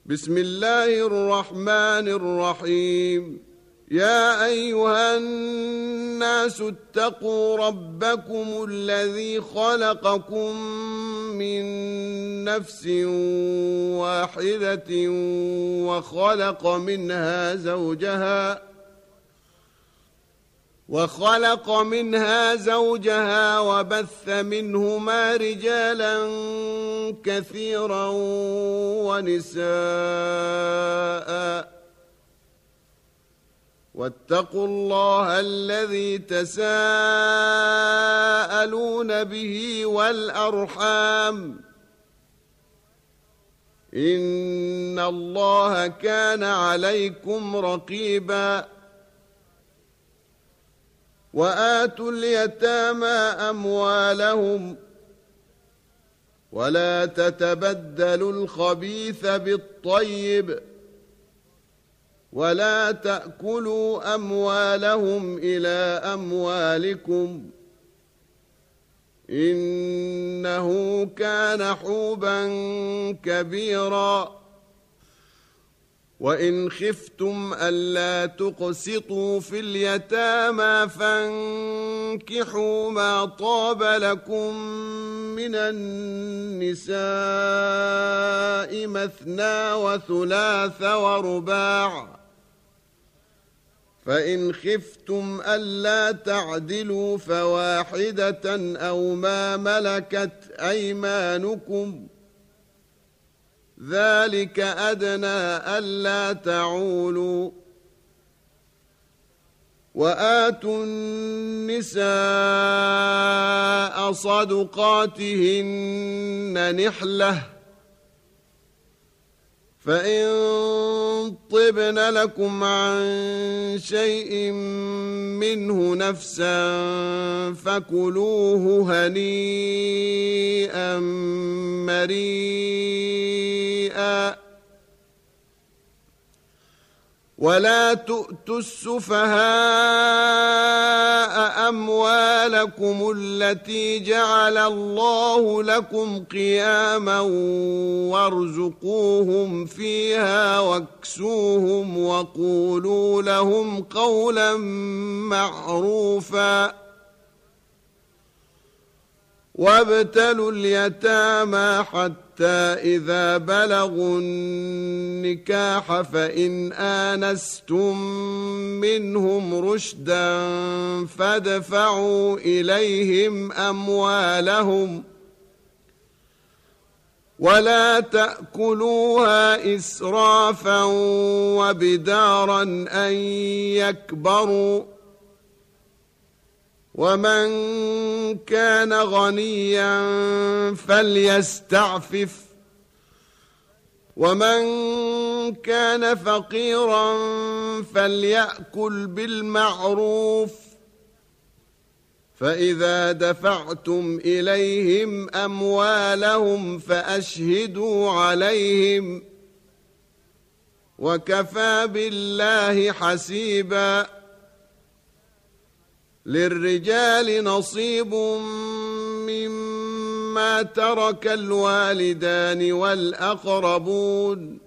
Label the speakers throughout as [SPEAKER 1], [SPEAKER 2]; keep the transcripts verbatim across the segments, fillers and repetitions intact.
[SPEAKER 1] بسم الله الرحمن الرحيم. يا أيها الناس اتقوا ربكم الذي خلقكم من نفس واحدة وخلق منها زوجها وخلق منها زوجها وبث منهما رجالا كثيرا ونساء، واتقوا الله الذي تساءلون به والأرحام، إن الله كان عليكم رقيبا. وآتوا اليتامى أموالهم ولا تتبدلوا الخبيث بالطيب ولا تأكلوا أموالهم إلى أموالكم، إنه كان حوبا كبيرا. وإن خفتم ألا تقسطوا في اليتامى فانكحوا ما طاب لكم من النساء مثنى وثلاث ورباع، فإن خفتم ألا تعدلوا فواحدة أو ما ملكت أيمانكم، ذلك أدنى ألا تعولوا. وآتوا النساء صدقاتهن نحلة، فإن طبن لكم عن شيء منه نفسا فكلوه هنيئا مريئا. ولا تؤتوا السفهاء أموالكم التي جعل الله لكم قياما وارزقوهم فيها واكسوهم وقولوا لهم قولا معروفا. وابتلوا اليتامى حتى إذا بلغوا النكاح فإن آنستم منهم رشدا فادفعوا إليهم أموالهم ولا تأكلوها إسرافا وبدارا أن يكبروا، ومن كان غنيا فليستعفف، ومن كان فقيرا فليأكل بالمعروف. فإذا دفعتم إليهم أموالهم فأشهدوا عليهم، وكفى بالله حسيبا. للرجال نصيب مما ترك الوالدان والأقربون،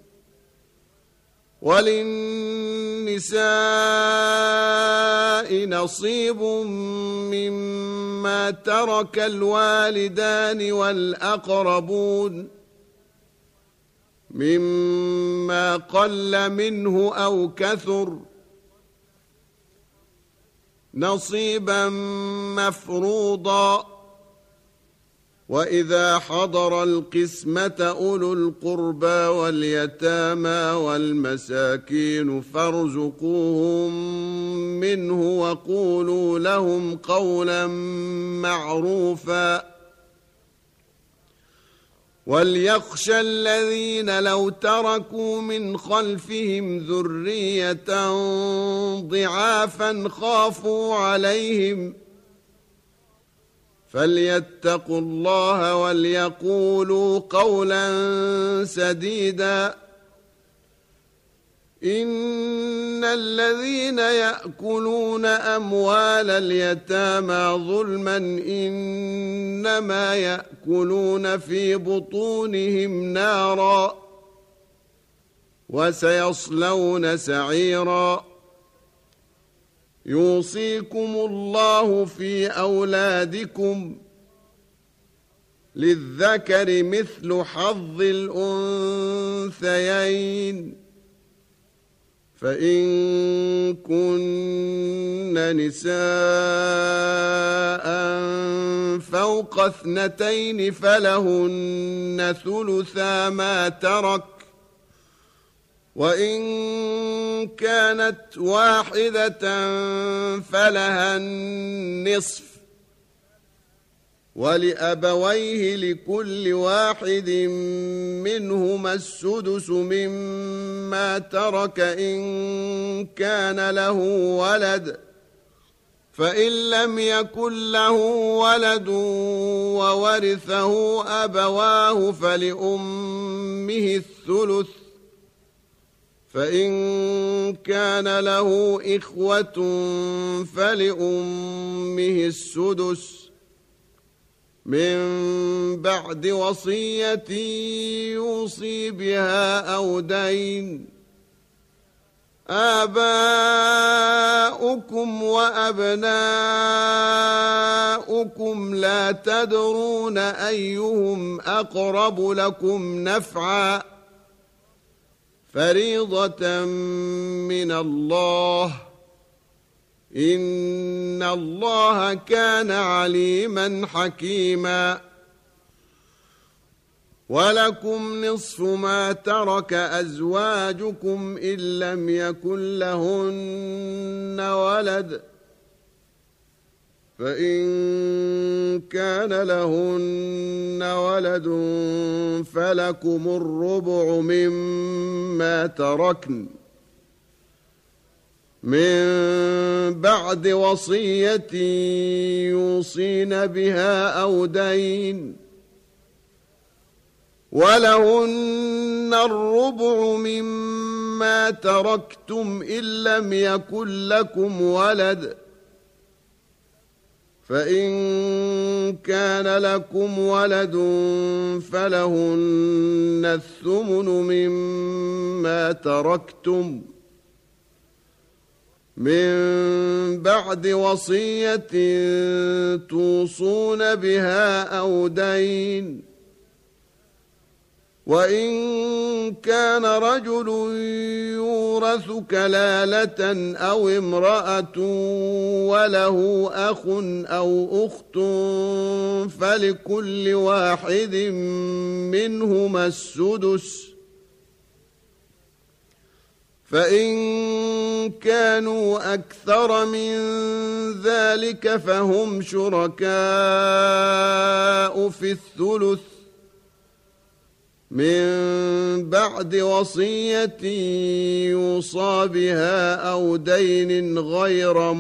[SPEAKER 1] وللنساء نصيب مما ترك الوالدان والأقربون مما قل منه أو كثر، نصيبا مفروضا. وإذا حضر القسمة أولو القربى واليتامى والمساكين فارزقوهم منه وقولوا لهم قولا معروفا. وليخشى الذين لو تركوا من خلفهم ذرية ضعافا خافوا عليهم فليتقوا الله وليقولوا قولا سديدا. إن الذين يأكلون أموال اليتامى ظلما إنما يأكلون في بطونهم نارا وسيصلون سعيرا. يوصيكم الله في أولادكم للذكر مثل حظ الأنثيين، فإن كن نساء فوق اثنتين فلهن ثلثا ما ترك، وإن كانت واحدة فلها النصف، ولأبويه لكل واحد منهما السدس مما ترك إن كان له ولد، فإن لم يكن له ولد وورثه أبواه فلأمه الثلث، فإن كان له إخوة فلأمه السدس من بعد وصية يوصي بها أو دين. آباؤكم وأبناؤكم لا تدرون أيهم أقرب لكم نفعا، فريضة من الله، إن الله كان عليما حكيما. ولكم نصف ما ترك أزواجكم إن لم يكن لهن ولد، فإن كان لهن ولد فلكم الربع مما تركن من بعد وصية يوصين بها أو دين، ولهن الربع مما تركتم إن لم يكن لكم ولد، فإن كان لكم ولد فلهن الثمن مما تركتم من بعد وصية توصون بها أو دين. وإن كان رجل يورث كلالة أو امرأة وله أخ أو أخت فلكل واحد منهما السدس، فإن كانوا أكثر من ذلك فهم شركاء في الثلث من بعد وصية يوصى بها أو دين غير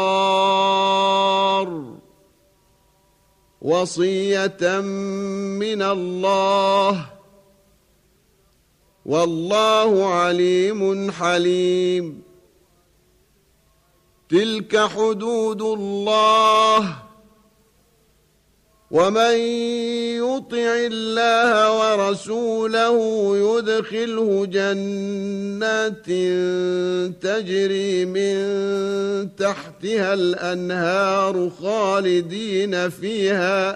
[SPEAKER 1] مضار، وصية من الله، والله عليم حليم. تلك حدود الله، ومن يطع الله ورسوله يدخله جنات تجري من تحتها الأنهار خالدين فيها،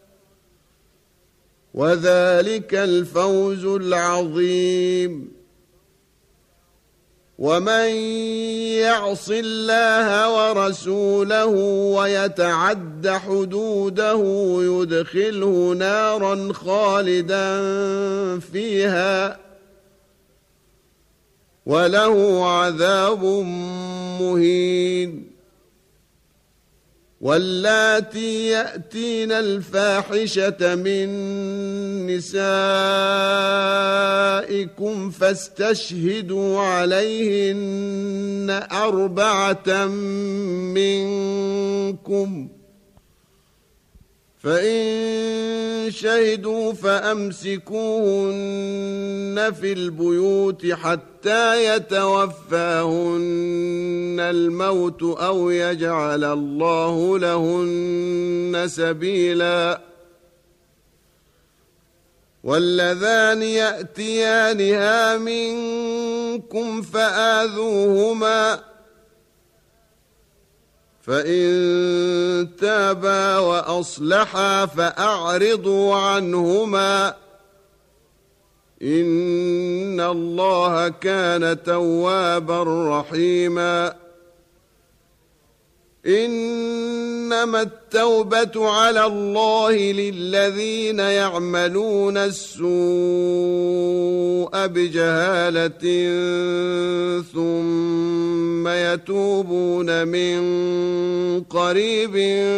[SPEAKER 1] وذلك الفوز العظيم. ومن يعص الله ورسوله ويتعد حدوده يدخله نارا خالدا فيها وله عذاب مهين. واللاتي يأتين الفاحشة من نسائكم فاستشهدوا عليهن أربعة منكم، فإن شهدوا فأمسكوهن في البيوت حتى يتوفاهن الموت أو يجعل الله لهن سبيلا. واللذان يأتيانها منكم فآذوهما فإن تابا وأصلحا فأعرضوا عنهما إن الله كان توابا رحيما إنما التوبة على الله للذين يعملون السوء بجهالة ثم يتوبون من قريب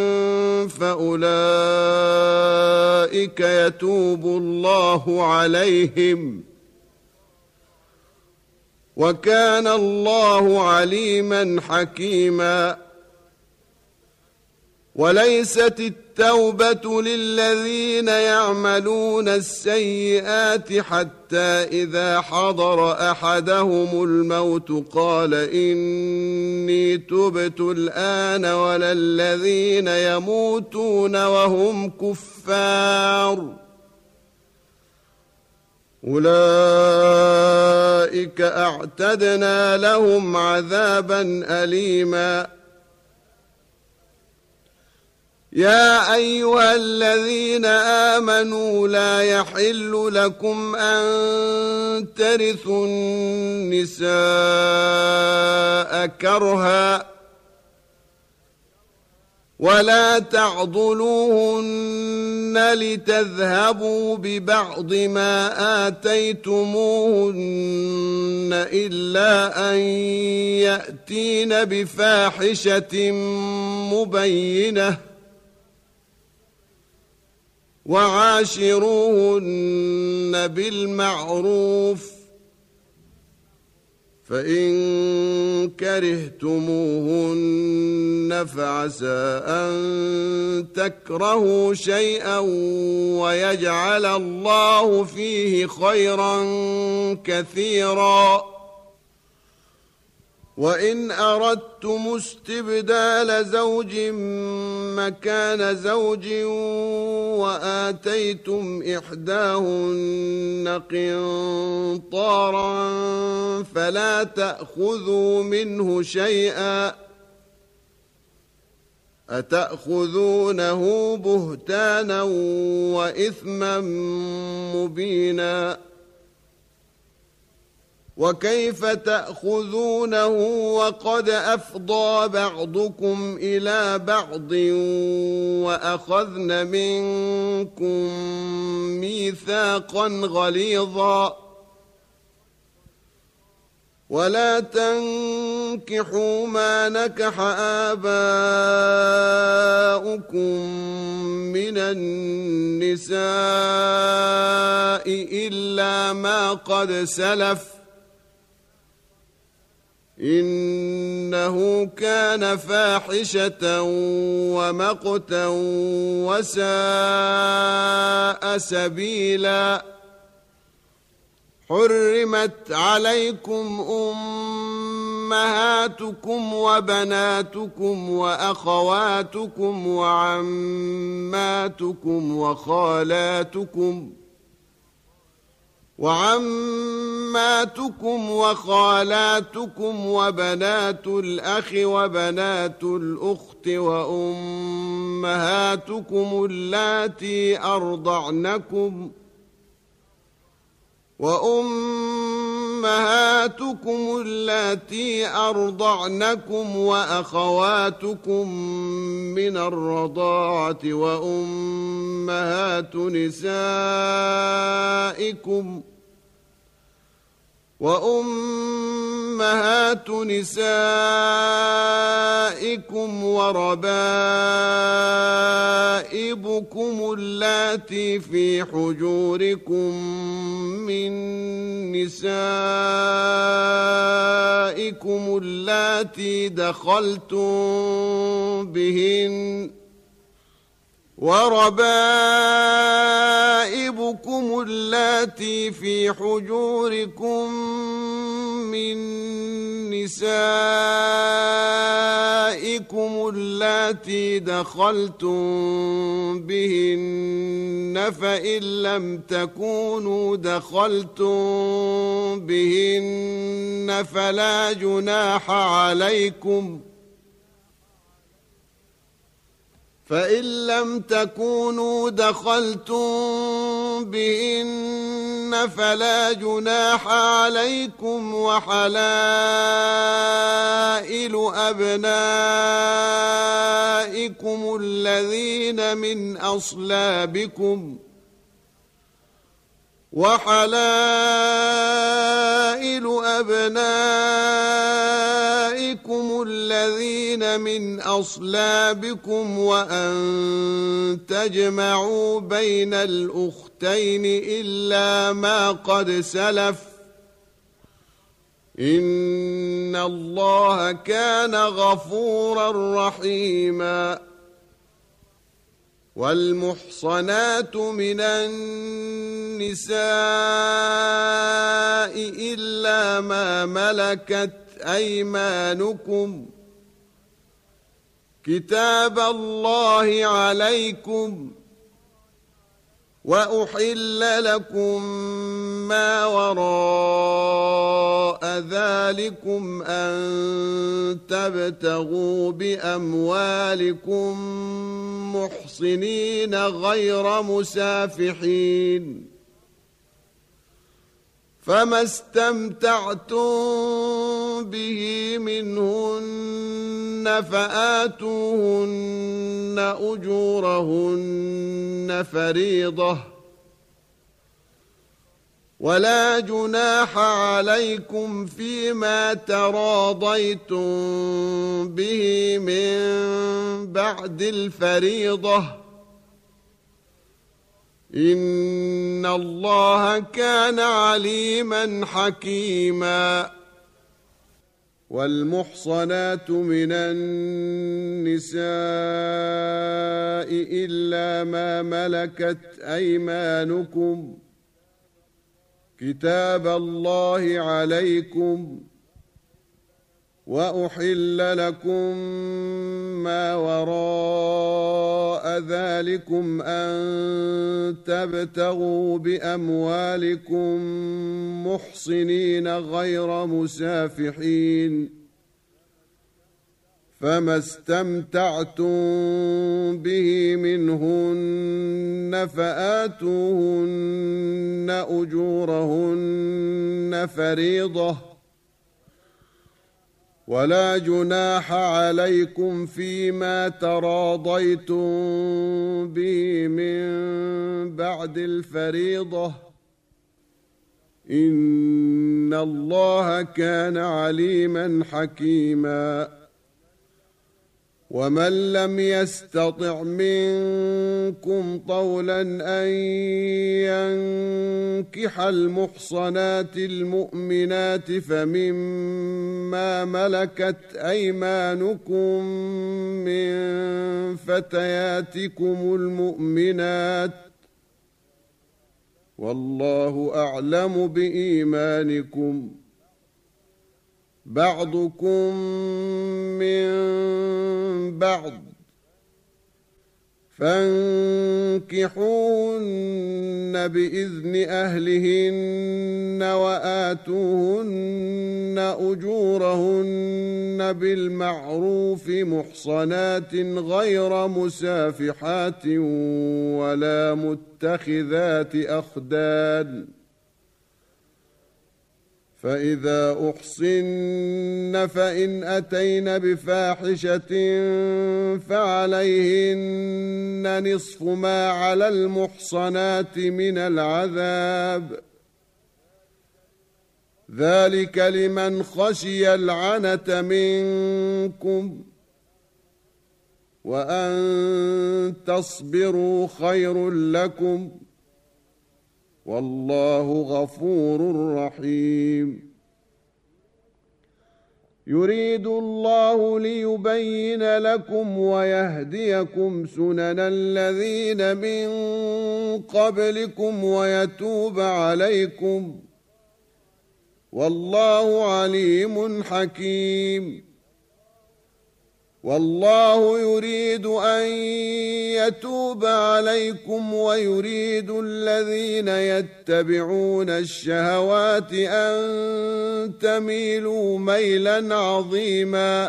[SPEAKER 1] فأولئك يتوب الله عليهم وكان الله عليما حكيما وليست التوبة للذين يعملون السيئات حتى إذا حضر أحدهم الموت قال إني تبت الآن ولا الذين يموتون وهم كفار أولئك أعتدنا لهم عذابا أليما يا أيها الذين آمنوا لا يحل لكم أن ترثوا النساء كرها ولا تعضلوهن لتذهبوا ببعض ما آتيتموهن إلا أن يأتين بفاحشة مبينة وعاشروهن بالمعروف فإن كرهتموهن فعسى أن تكرهوا شيئا ويجعل الله فيه خيرا كثيرا وإن أردتم استبدال زوج مكان زوج وآتيتم إحداهن قنطارا فلا تأخذوا منه شيئا أتأخذونه بهتانا وإثما مبينا وكيف تأخذونه وقد أفضى بعضكم إلى بعض وأخذن منكم ميثاقا غليظا ولا تنكحوا ما نكح آباؤكم من النساء إلا ما قد سلف إنه كان فاحشة ومقتا وساء سبيلا حرمت عليكم أمهاتكم وبناتكم وأخواتكم وعماتكم وخالاتكم وعماتكم وخالاتكم وبنات الأخ وبنات الأخت وأمهاتكم اللاتي أرضعنكم وأمهاتكم اللاتي أرضعنكم وأخواتكم من الرضاعة وأمهات نسائكم وأمهات نسائكم وربائبكم اللاتي في حجوركم من نسائكم اللاتي دخلتم بهن وربائبكم اللاتي في حجوركم من نسائكم اللاتي اللاتي دخلتم بهن فإن لم تكونوا دخلتم بهن فلا جناح عليكم فإن لم تكونوا دخلتم بهن فلا جناح عليكم وحلائل أبنائكم الذين من أصلابكم وحلائل أبنائكم الذين من أصلابكم وأن تجمعوا بين الأختين إلا ما قد سلف إن الله كان غفورا رحيما. والمحصنات من النساء إلا ما ملكت أيمانكم كتاب الله عليكم وأحل لكم ما وراء ذلكم أن تبتغوا بأموالكم محصنين غير مسافحين فما استمتعتم به منهن فآتوهن أجورهن فريضة ولا جناح عليكم فيما تراضيتم به من بعد الفريضة إن الله كان عليما حكيما. والمحصنات من النساء إلا ما ملكت أيمانكم كتاب الله عليكم وأحل لكم ما وراء ذلكم أن تبتغوا بأموالكم محصنين غير مسافحين فما استمتعتم به منهن فآتوهن أجورهن فريضة ولا جناح عليكم فيما تراضيتم به من بعد الفريضة إن الله كان عليما حكيما. ومن لم يستطع منكم طولا أن ينكح المحصنات المؤمنات فمما ملكت أيمانكم من فتياتكم المؤمنات والله أعلم بإيمانكم بعضكم من بعض فانكحوهن بإذن أهلهن وآتوهن أجورهن بالمعروف محصنات غير مسافحات ولا متخذات أخدان فإذا أحصن فإن أتين بفاحشة فعليهن نصف ما على المحصنات من العذاب ذلك لمن خشي العنة منكم وأن تصبروا خير لكم والله غفور رحيم. يريد الله ليبين لكم ويهديكم سنن الذين من قبلكم ويتوب عليكم والله عليم حكيم. والله يريد أن يتوب عليكم ويريد الذين يتبعون الشهوات أن تميلوا ميلا عظيما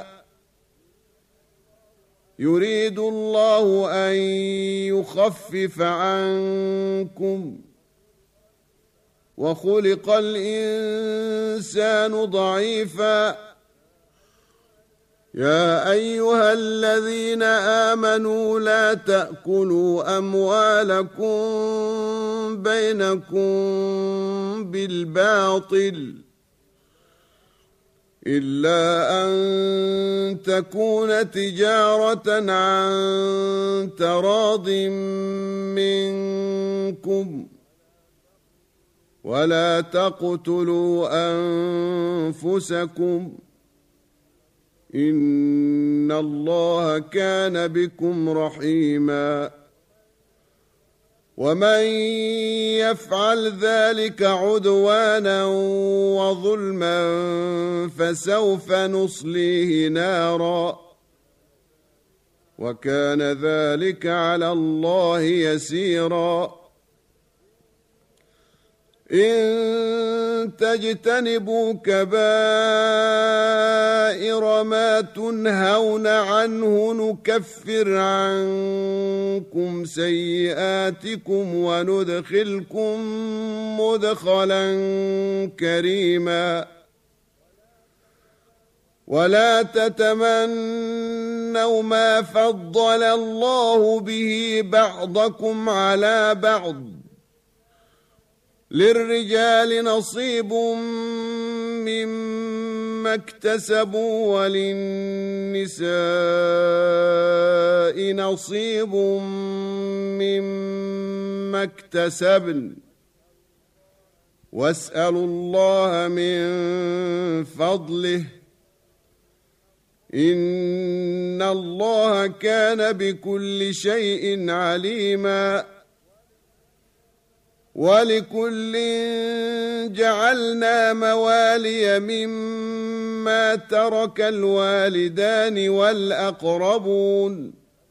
[SPEAKER 1] يريد الله أن يخفف عنكم وخلق الإنسان ضعيفا يا أيها الذين آمنوا لا تأكلوا أموالكم بينكم بالباطل إلا أن تكون تجارة عن تراض منكم ولا تقتلوا أنفسكم إن الله كان بكم رحيما ومن يفعل ذلك عدوانا وظلما فسوف نصليه نارا وكان ذلك على الله يسيرا إن تجتنبوا كبائر ما تنهون عنه نكفر عنكم سيئاتكم وندخلكم مدخلا كريما ولا تتمنوا ما فضل الله به بعضكم على بعض للرجال نصيب مما اكتسبوا وللنساء نصيب مما اكتسبن واسألوا الله من فضله إن الله كان بكل شيء عليما ولكل جعلنا موالي مما ترك الوالدان والأقربون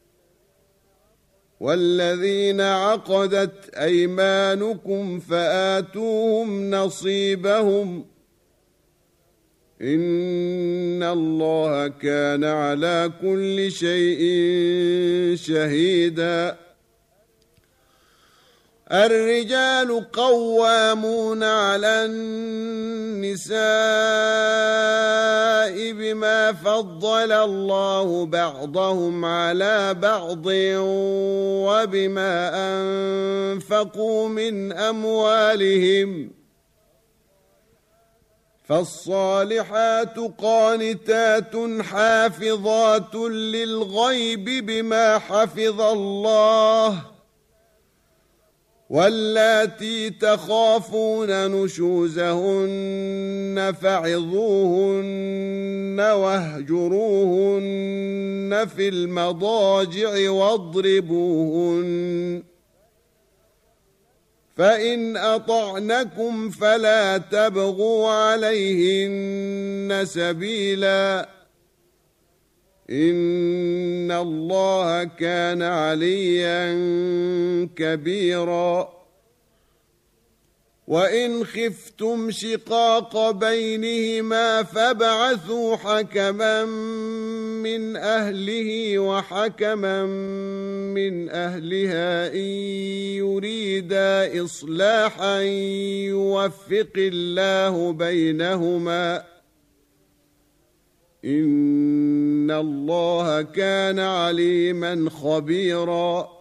[SPEAKER 1] والذين عقدت أيمانكم فآتوهم نصيبهم إن الله كان على كل شيء شهيدا الرجال قوامون على النساء بما فضل الله بعضهم على بعض وبما أنفقوا من أموالهم فالصالحات قانتات حافظات للغيب بما حفظ الله واللاتي تخافون نشوزهن فعظوهن واهجروهن في المضاجع واضربوهن فإن أطعنكم فلا تبغوا عليهن سبيلا إن الله كان عليا كبيرا وإن خفتم شقاق بينهما فابعثوا حكما من أهله وحكما من أهلها إن يريدا إصلاحا يوفق الله بينهما إن الله كان عليما خبيرا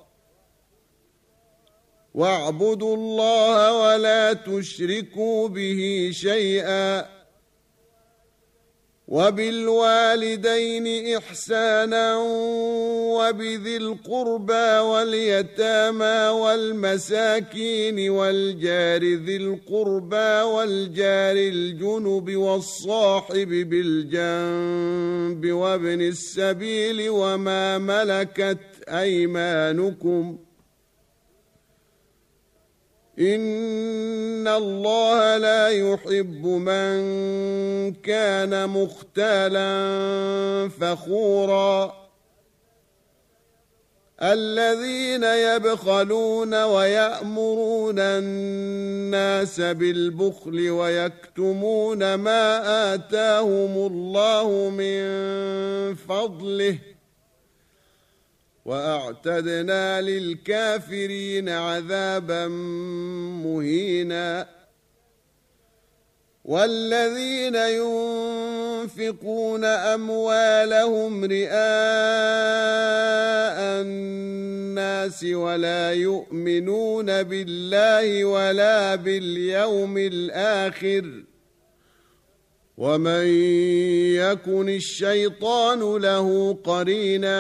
[SPEAKER 1] واعبدوا الله ولا تشركوا به شيئا وبالوالدين إحسانا وبذي القربى واليتامى والمساكين والجار ذي القربى والجار الجنب والصاحب بالجنب وابن السبيل وما ملكت أيمانكم إن الله لا يحب من كان مختالا فخورا الذين يبخلون ويأمرون الناس بالبخل ويكتمون ما آتاهم الله من فضله وأعتدنا للكافرين عذابا مهينا والذين ينفقون أموالهم رئاء الناس ولا يؤمنون بالله ولا باليوم الآخر ومن يكن الشيطان له قرينا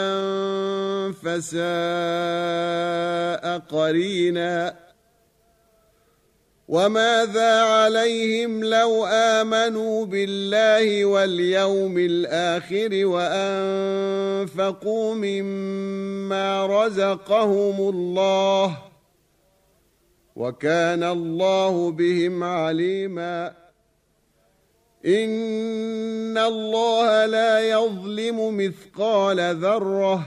[SPEAKER 1] فساء قرينا وماذا عليهم لو آمنوا بالله واليوم الآخر وأنفقوا مما رزقهم الله وكان الله بهم عليما إن الله لا يظلم مثقال ذرة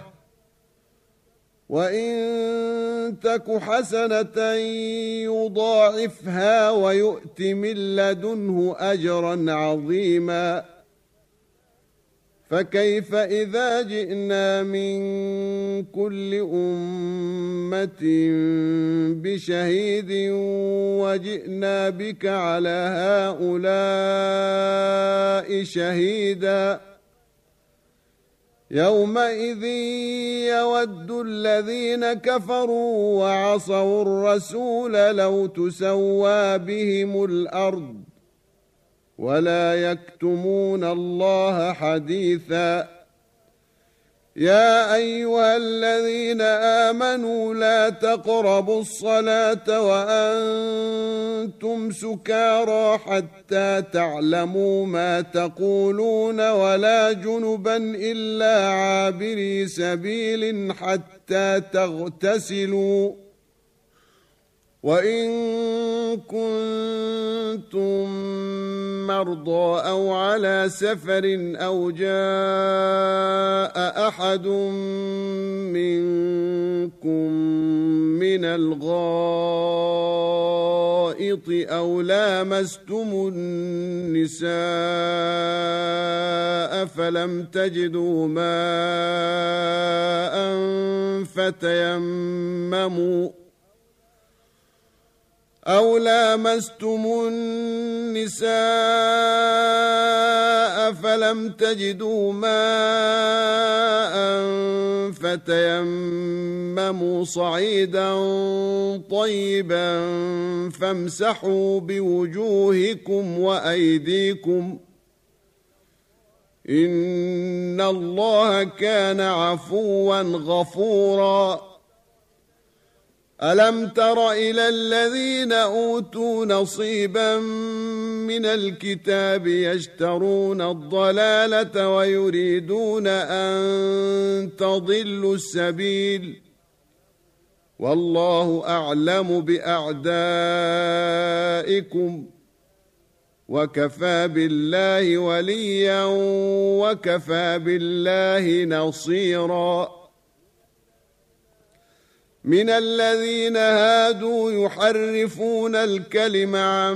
[SPEAKER 1] وإن تك حسنة يضاعفها ويؤت من لدنه أجرا عظيما فكيف إذا جئنا من كل أمة بشهيد وجئنا بك على هؤلاء شهيدا يومئذ يود الذين كفروا وعصوا الرسول لو تسوى بهم الأرض ولا يكتمون الله حديثا يا أيها الذين آمنوا لا تقربوا الصلاة وأنتم سكارى حتى تعلموا ما تقولون ولا جنبا إلا عابري سبيل حتى تغتسلوا وإن كنتم مرضى أو على سفر أو جاء أحد منكم من الغائط أو لامستم النساء فلم تجدوا ماء فتيمموا أو لامستم النساء فلم تجدوا ماء فتيمموا صعيدا طيبا فامسحوا بوجوهكم وأيديكم إن الله كان عفوا غفورا ألم تر إلى الذين أوتوا نصيبا من الكتاب يشترون الضلالة ويريدون أن تضلوا السبيل والله أعلم بأعدائكم وكفى بالله وليا وكفى بالله نصيرا من الذين هادوا يحرفون الكلم عن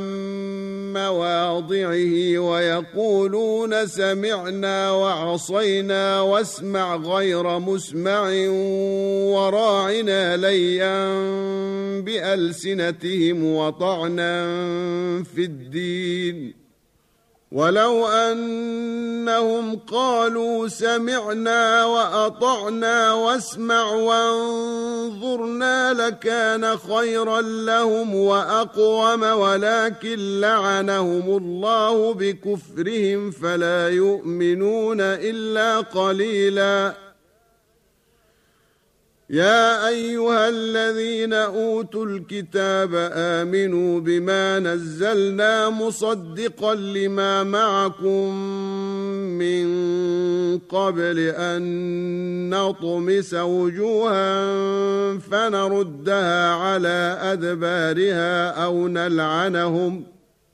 [SPEAKER 1] مواضعه ويقولون سمعنا وعصينا واسمع غير مسمع وراعنا ليا بألسنتهم وطعنا في الدين ولو أنهم قالوا سمعنا وأطعنا واسمع وانظرنا لكان خيرا لهم وأقوم ولكن لعنهم الله بكفرهم فلا يؤمنون إلا قليلا يا أيها الذين أوتوا الكتاب آمنوا بما نزلنا مصدقا لما معكم من قبل أن نطمس وجوها فنردها على أدبارها أو نلعنهم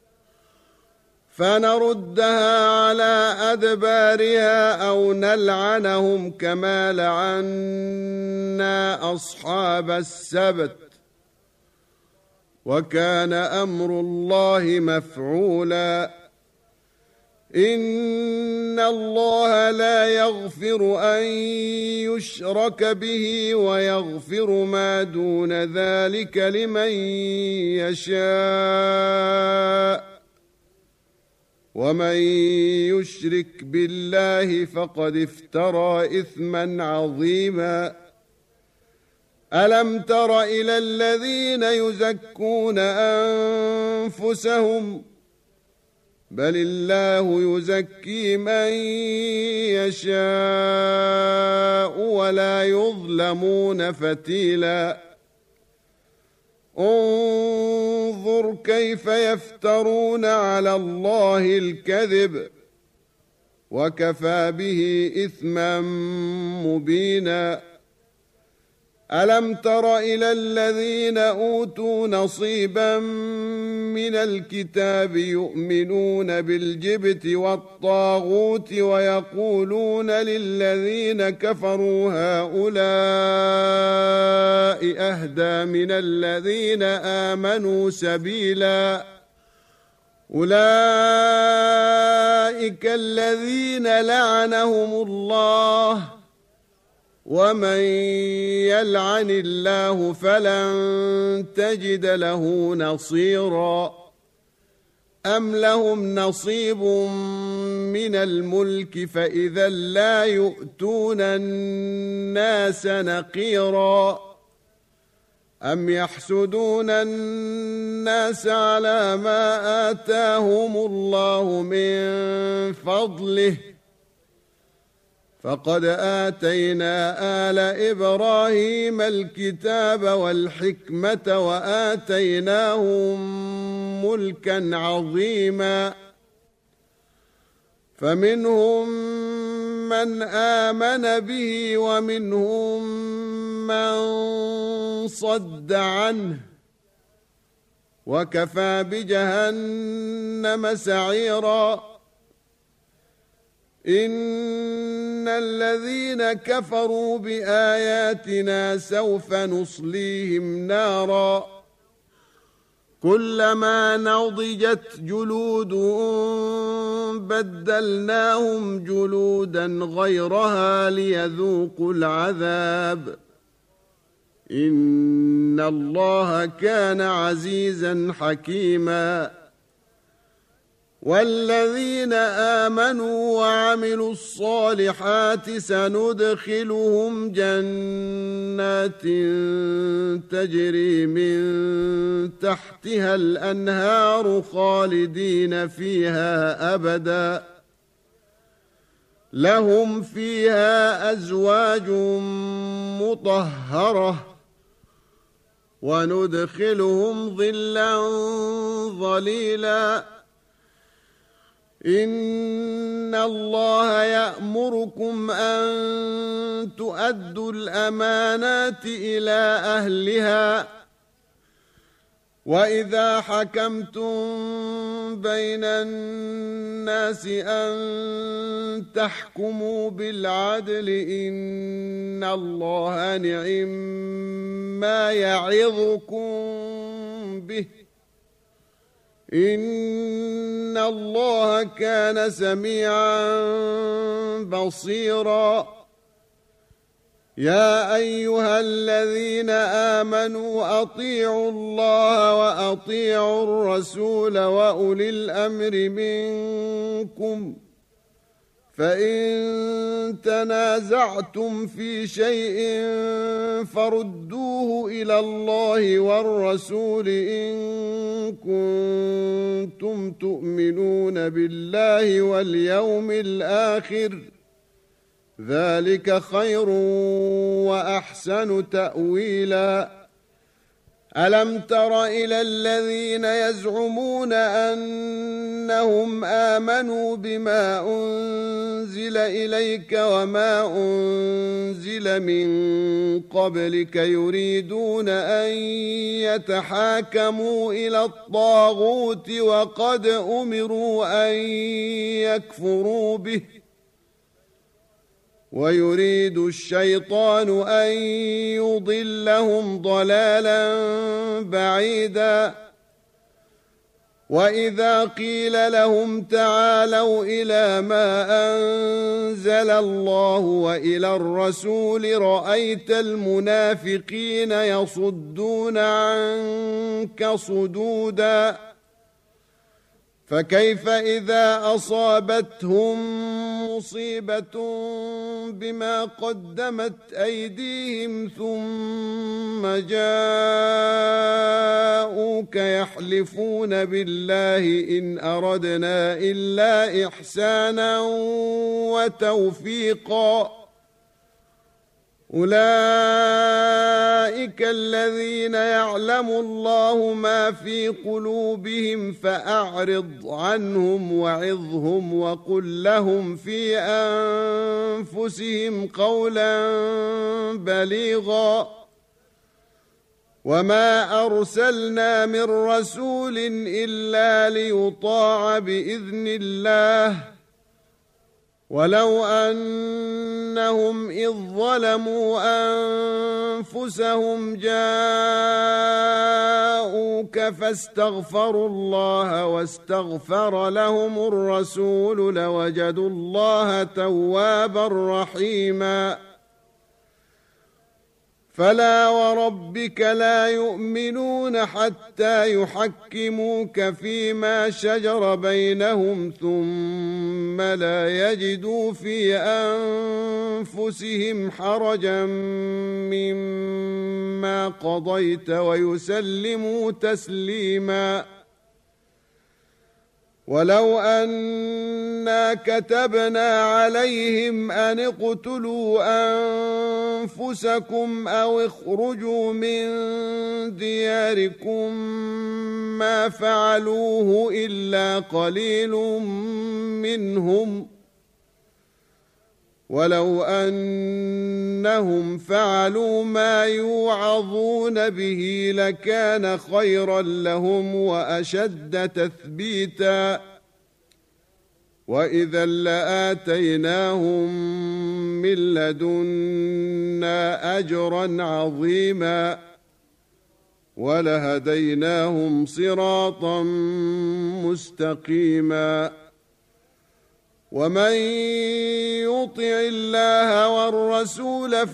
[SPEAKER 1] فنردها على أدبارها أو نلعنهم كما لعنا أصحاب السبت وكان أمر الله مفعولا إن الله لا يغفر أن يشرك به ويغفر ما دون ذلك لمن يشاء ومن يشرك بالله فقد افترى إثما عظيما ألم تر إلى الذين يزكون أنفسهم بل الله يزكي من يشاء ولا يظلمون فتيلا انظر كيف يفترون على الله الكذب وكفى به إثما مبينا ألم تر إلى الذين أوتوا نصيبا من الكتاب يؤمنون بالجبت والطاغوت ويقولون للذين كفروا هؤلاء أهدى من الذين آمنوا سبيلا أولئك الذين لعنهم الله ومن يلعن الله فلن تجد له نصيرا أم لهم نصيب من الملك فإذا لا يؤتون الناس نقيرا أم يحسدون الناس على ما آتاهم الله من فضله فقد آتينا آل إبراهيم الكتاب والحكمة وآتيناهم ملكا عظيما فمنهم من آمن به ومنهم من صد عنه وكفى بجهنم سعيرا إن الذين كفروا بآياتنا سوف نصليهم نارا كلما نضجت جلودهم بدلناهم جلودا غيرها ليذوقوا العذاب إن الله كان عزيزا حكيما والذين آمنوا وعملوا الصالحات سندخلهم جنات تجري من تحتها الأنهار خالدين فيها أبدا لهم فيها أزواج مطهرة وندخلهم ظلا ظليلا إن الله يأمركم أن تؤدوا الأمانات إلى أهلها وإذا حكمتم بين الناس أن تحكموا بالعدل إن الله نعم ما يعظكم به إن الله كان سميعا بصيرا يا أيها الذين آمنوا أطيعوا الله وأطيعوا الرسول وأولي الأمر منكم فإن تنازعتم في شيء فردوه إلى الله والرسول إن كنتم تؤمنون بالله واليوم الآخر ذلك خير وأحسن تأويلا. ألم تر إلى الذين يزعمون أنهم آمنوا بما أنزل إليك وما أنزل من قبلك يريدون أن يتحاكموا إلى الطاغوت وقد أمروا أن يكفروا به ويريد الشيطان أن يضلهم ضلالا بعيدا. وإذا قيل لهم تعالوا إلى ما أنزل الله وإلى الرسول رأيت المنافقين يصدون عنك صدودا. فكيف إذا أصابتهم مصيبة بما قدمت أيديهم ثم جاءوك يحلفون بالله إن أردنا إلا إحسانا وتوفيقا. أولئك الذين يعلم الله ما في قلوبهم فأعرض عنهم وعظهم وقل لهم في أنفسهم قولا بليغا. وما أرسلنا من رسول إلا ليطاع بإذن الله ولو أنهم إذ ظلموا أنفسهم جاءوك فاستغفروا الله واستغفر لهم الرسول لوجدوا الله توابا رحيما. فلا وربك لا يؤمنون حتى يحكموك فيما شجر بينهم ثم لا يجدوا في أنفسهم حرجا مما قضيت ويسلموا تسليما. ولو أنا كتبنا عليهم أن اقتلوا أنفسكم أو اخرجوا من دياركم ما فعلوه إلا قليل منهم ولو أنهم فعلوا ما يوعظون به لكان خيرا لهم وأشد تثبيتا. وإذا لآتيناهم من لدنا أجرا عظيما ولهديناهم صراطا مستقيما. ومن يطع الله والرسول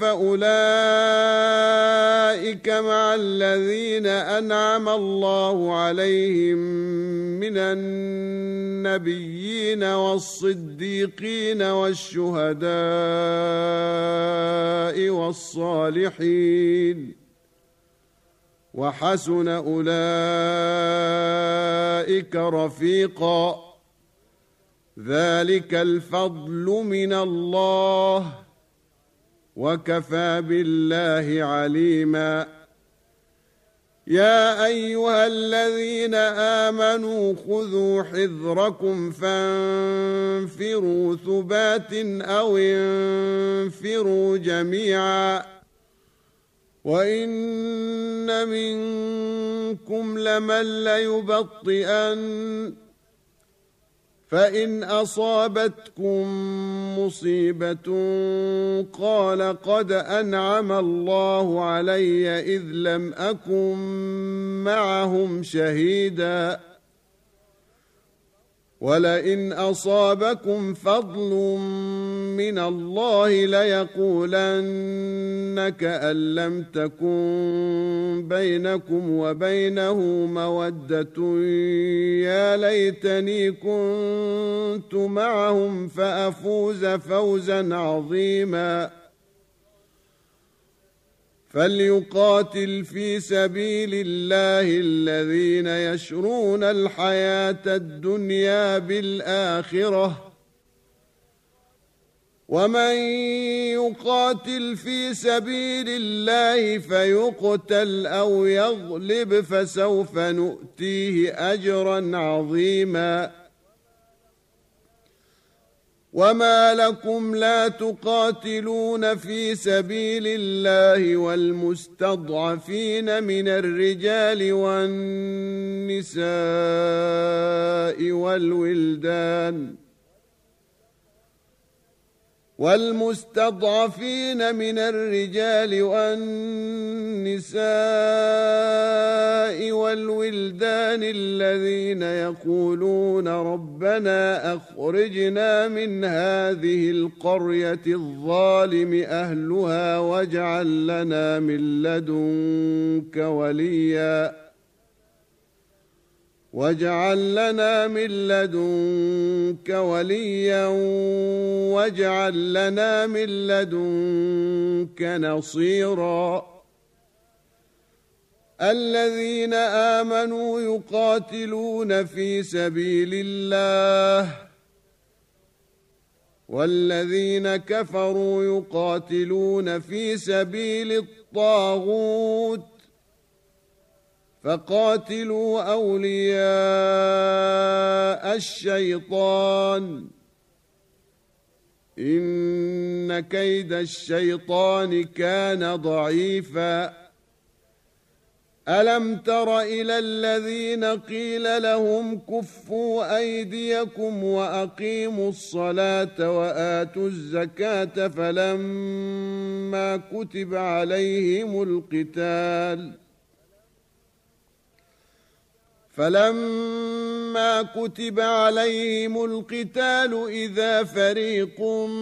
[SPEAKER 1] فأولئك مع الذين أنعم الله عليهم من النبيين والصديقين والشهداء والصالحين وحسن أولئك رفيقا. ذلك الفضل من الله وكفى بالله عليما. يا أيها الذين آمنوا خذوا حذركم فانفروا ثبات أو انفروا جميعا وإن منكم لمن ليبطئن فإن أصابتكم مصيبة قال قد أنعم الله علي إذ لم أكن معهم شهيدا ولئن أصابكم فضل من الله ليقولن كأن لم تكن بينكم وبينه مودة يا ليتني كنت معهم فأفوز فوزا عظيما. فليقاتل في سبيل الله الذين يشرون الحياة الدنيا بالآخرة ومن يقاتل في سبيل الله فيقتل أو يغلب فسوف نؤتيه أجرا عظيما وما لكم لا تقاتلون في سبيل الله والمستضعفين من الرجال والنساء والولدان والمستضعفين من الرجال والنساء والولدان الذين يقولون ربنا أخرجنا من هذه القرية الظالم أهلها واجعل لنا من لدنك وليا واجعل لنا من لدنك وليا واجعل لنا من لدنك نصيرا الذين آمنوا يقاتلون في سبيل الله والذين كفروا يقاتلون في سبيل الطاغوت فقاتلوا أولياء الشيطان إن كيد الشيطان كان ضعيفا ألم تر إلى الذين قيل لهم كفوا أيديكم وأقيموا الصلاة وآتوا الزكاة فلما كتب عليهم القتال فلما كتب عليهم القتال إذا فريق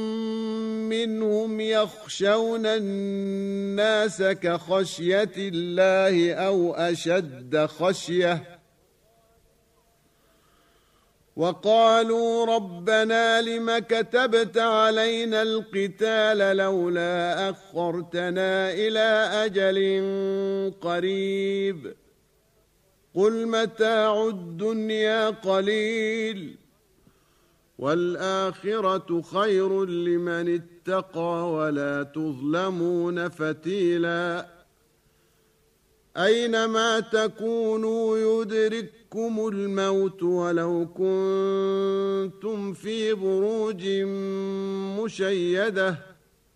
[SPEAKER 1] منهم يخشون الناس كخشية الله أو أشد خشية وقالوا ربنا لم كتبت علينا القتال لولا أخرتنا إلى أجل قريب قل متاع الدنيا قليل والآخرة خير لمن اتقى ولا تظلمون فتيلا أينما تكونوا يدرككم الموت ولو كنتم في بروج مشيدة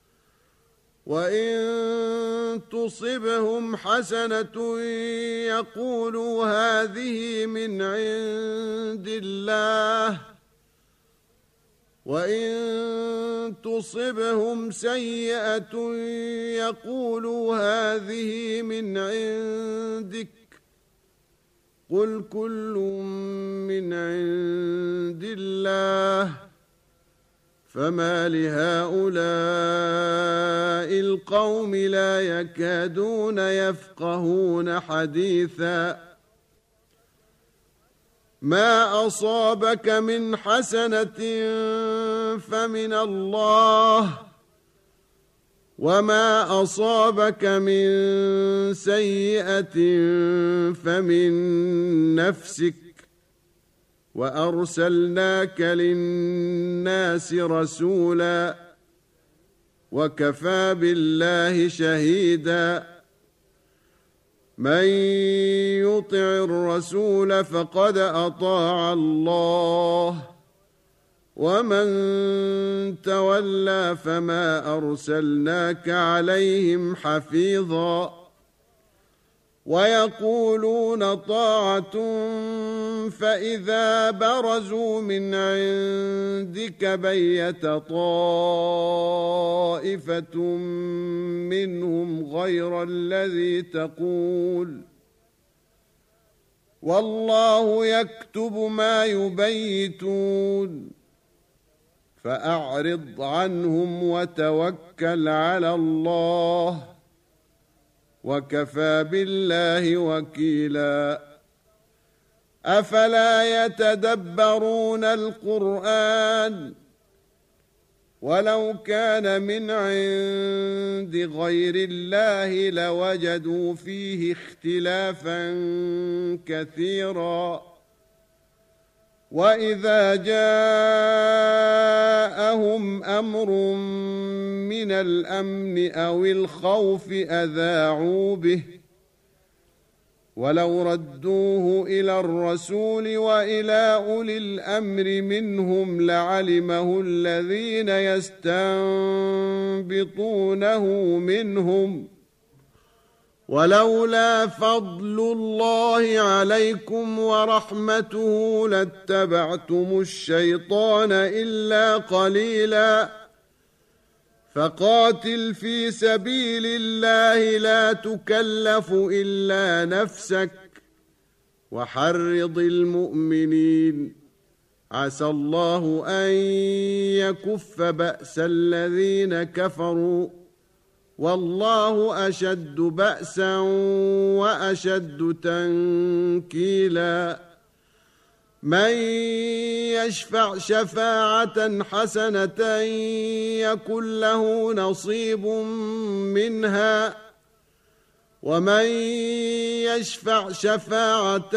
[SPEAKER 1] وإن تصبهم حسنة يقولوا هذه من عند الله وإن تصبهم سيئة يقولوا هذه من عندك قل كل من عند الله فما لهؤلاء القوم لا يكادون يفقهون حديثا ما أصابك من حسنة فمن الله وما أصابك من سيئة فمن نفسك وأرسلناك للناس رسولا وكفى بالله شهيدا من يطع الرسول فقد أطاع الله ومن تولى فما أرسلناك عليهم حفيظا ويقولون طاعة فإذا برزوا من عندك بيت طائفة منهم غير الذي تقول والله يكتب ما يبيتون فأعرض عنهم وتوكل على الله وكفى بالله وكيلا أفلا يتدبرون القرآن ولو كان من عند غير الله لوجدوا فيه اختلافا كثيرا وإذا جاء جاءهم أمر من الأمن أو الخوف أذاعوا به ولو ردوه إلى الرسول وإلى أولي الأمر منهم لعلمه الذين يستنبطونه منهم ولولا فضل الله عليكم ورحمته لاتبعتم الشيطان إلا قليلا فقاتل في سبيل الله لا تكلف إلا نفسك وحرض المؤمنين عسى الله أن يكف بأس الذين كفروا والله أشد بأسا وأشد تنكيلا من يشفع شفاعة حسنة يكن له نصيب منها ومن يشفع شفاعة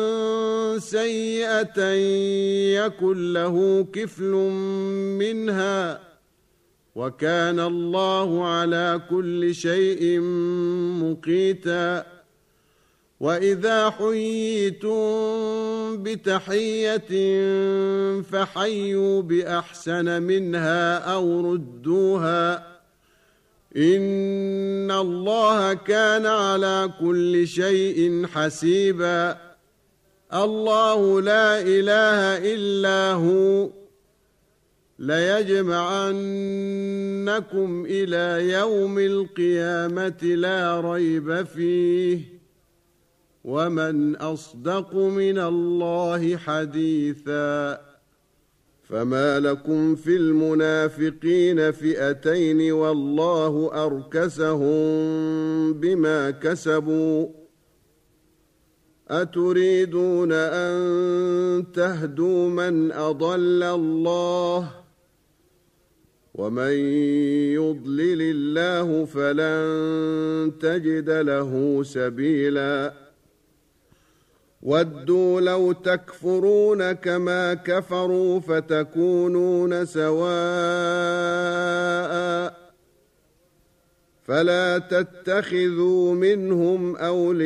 [SPEAKER 1] سيئة يكن له كفل منها وكان الله على كل شيء مقيتا وإذا حييتم بتحية فحيوا بأحسن منها أو ردوها إن الله كان على كل شيء حسيبا الله لا إله إلا هو ليجمعنكم إلى يوم القيامة لا ريب فيه ومن أصدق من الله حديثا فما لكم في المنافقين فئتين والله أركسهم بما كسبوا أتريدون أن تهدوا من أضل الله ومن يضلل الله فلن تجد له سبيلا ودوا لو تكفرون كما كفروا فتكونون سواء فلا تتخذوا منهم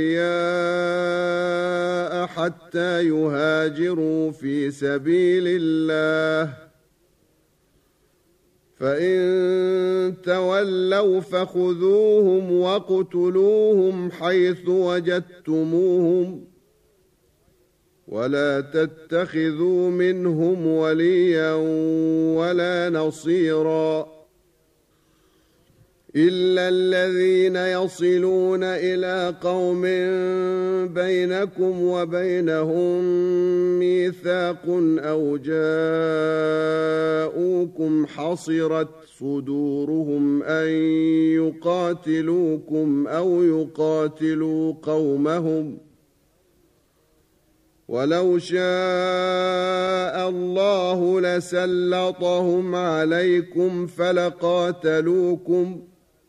[SPEAKER 1] أولياء حتى يهاجروا في سبيل الله فإن تولوا فخذوهم واقتلوهم حيث وجدتموهم ولا تتخذوا منهم وليا ولا نصيرا إلا الذين يصلون إلى قوم بينكم وبينهم ميثاق أو جاءوكم حصرت صدورهم أن يقاتلوكم أو يقاتلوا قومهم ولو شاء الله لسلطهم عليكم فلقاتلوكم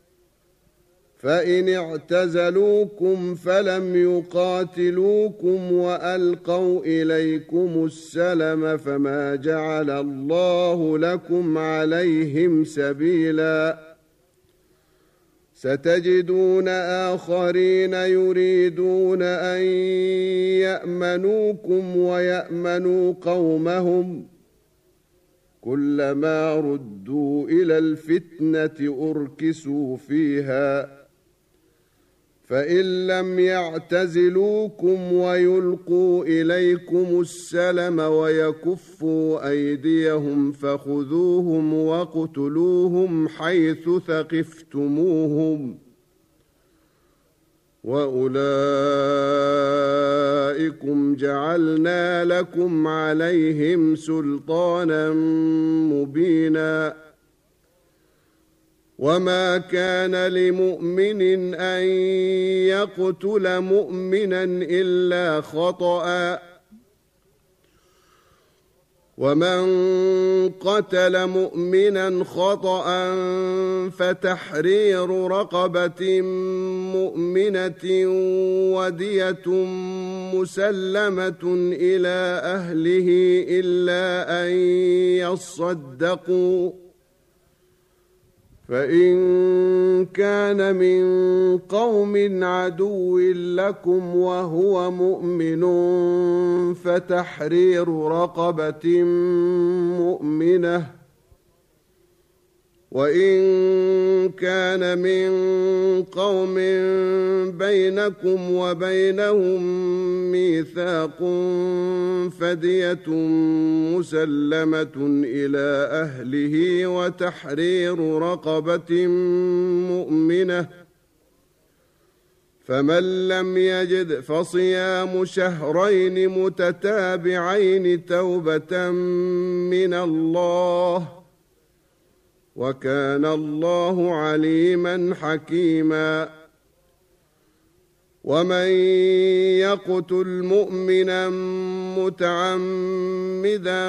[SPEAKER 1] فإن اعتزلوكم فلم يقاتلوكم وألقوا إليكم السلم فما جعل الله لكم عليهم سبيلا ستجدون آخرين يريدون أن يأمنوكم ويأمنوا قومهم كلما ردوا إلى الفتنة أركسوا فيها فإن لم يعتزلوكم ويلقوا إليكم السلم ويكفوا أيديهم فخذوهم واقتلوهم حيث ثقفتموهم وأولئكم جعلنا لكم عليهم سلطانا مبينا وما كان لمؤمن أن يقتل مؤمنا إلا خطأ ومن قتل مؤمنا خطأ فتحرير رقبة مؤمنة ودية مسلمة إلى أهله إلا أن يصدقوا، فإن كان من قوم عدو لكم وهو مؤمن فتحرير رقبة مؤمنة، وإن كان من قوم بينكم وبينهم ميثاق فدية مسلمة إلى أهله وتحرير رقبة مؤمنة، فمن لم يجد فصيام شهرين متتابعين توبة من الله، وكان الله عليما حكيما. ومن يقتل مؤمنا متعمدا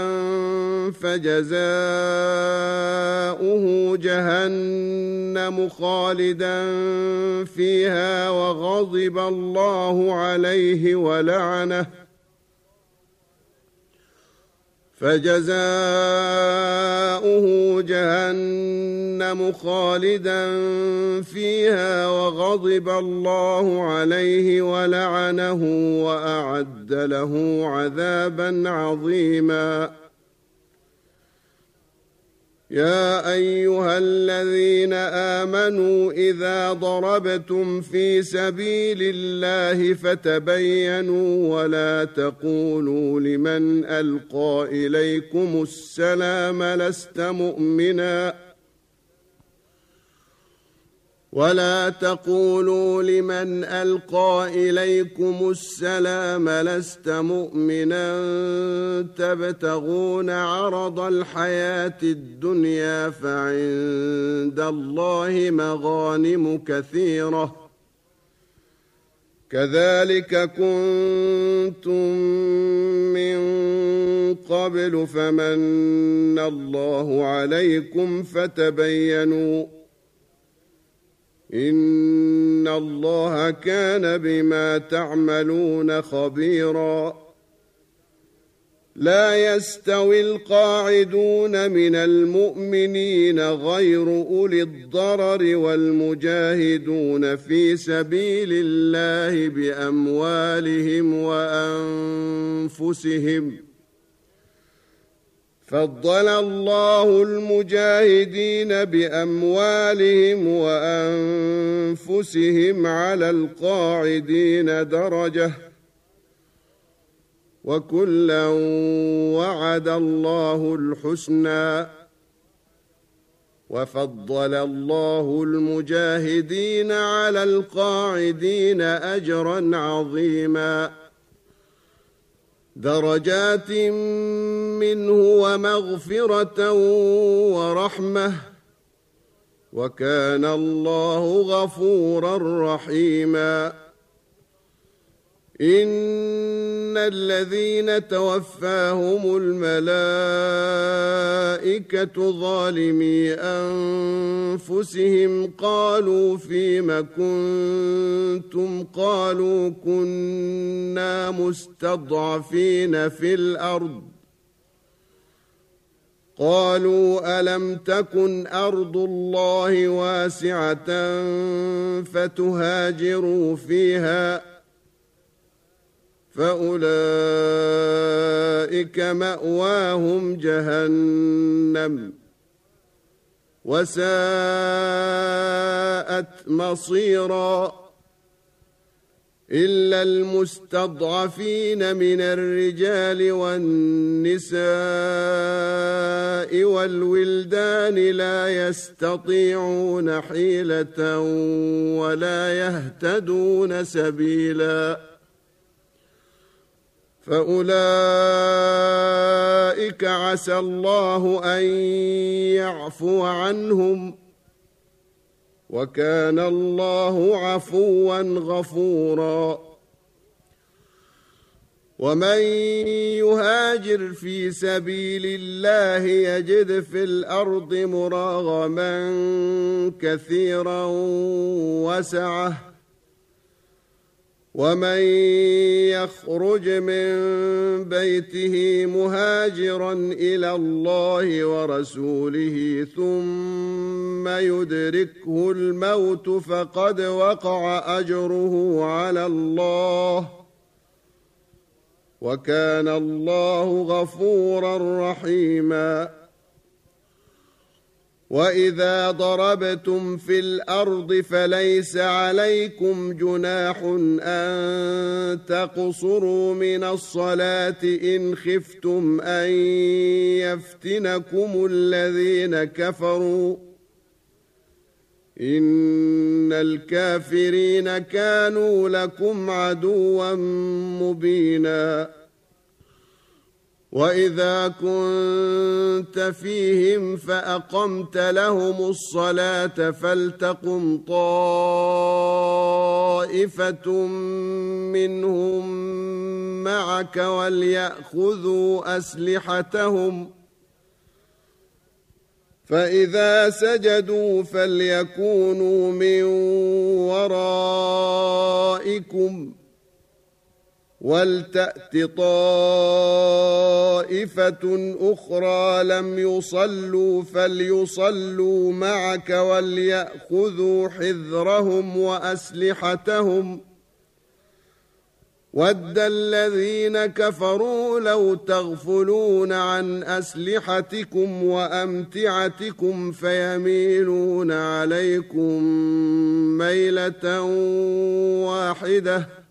[SPEAKER 1] فجزاؤه جهنم خالدا فيها وغضب الله عليه ولعنه فجزاؤه جهنم خالدا فيها وغضب الله عليه ولعنه وأعد له عذابا عظيما. يا أيها الذين آمنوا إذا ضربتم في سبيل الله فتبينوا ولا تقولوا لمن ألقى إليكم السلام لست مؤمنا ولا تقولوا لمن ألقى إليكم السلام لست مؤمنا تبتغون عرض الحياة الدنيا فعند الله مغانم كثيرة كذلك كنتم من قبل فمن الله عليكم فتبينوا إن الله كان بما تعملون خبيرا. لا يستوي القاعدون من المؤمنين غير أولي الضرر والمجاهدون في سبيل الله بأموالهم وأنفسهم، فضل الله المجاهدين بأموالهم وأنفسهم على القاعدين درجة وكلا وعد الله الحسنى وفضل الله المجاهدين على القاعدين أجرا عظيما درجات منه ومغفرة ورحمة وكان الله غفورا رحيما. إن الذين توفاهم الملائكة ظالمي أنفسهم قالوا فيم كنتم قالوا كنا مستضعفين في الأرض قالوا ألم تكن أرض الله واسعة فتهاجروا فيها فأولئك مأواهم جهنم وساءت مصيرا. إلا المستضعفين من الرجال والنساء والولدان لا يستطيعون حيلة ولا يهتدون سبيلا فأولئك عسى الله أن يعفو عنهم وكان الله عفوا غفورا. ومن يهاجر في سبيل الله يجد في الأرض مراغما كثيرا وسعة ومن يخرج من بيته مهاجرا إلى الله ورسوله ثم يدركه الموت فقد وقع أجره على الله وكان الله غفورا رحيما وإذا ضربتم في الأرض فليس عليكم جناح أن تقصروا من الصلاة إن خفتم أن يفتنكم الذين كفروا إن الكافرين كانوا لكم عدوا مبينا وإذا كنت فيهم فأقمت لهم الصلاة فلتقم طائفة منهم معك وليأخذوا أسلحتهم فإذا سجدوا فليكونوا من ورائكم ولتأت طائفة أخرى لم يصلوا فليصلوا معك وليأخذوا حذرهم وأسلحتهم ود الذين كفروا لو تغفلون عن أسلحتكم وأمتعتكم فيميلون عليكم ميلة واحدة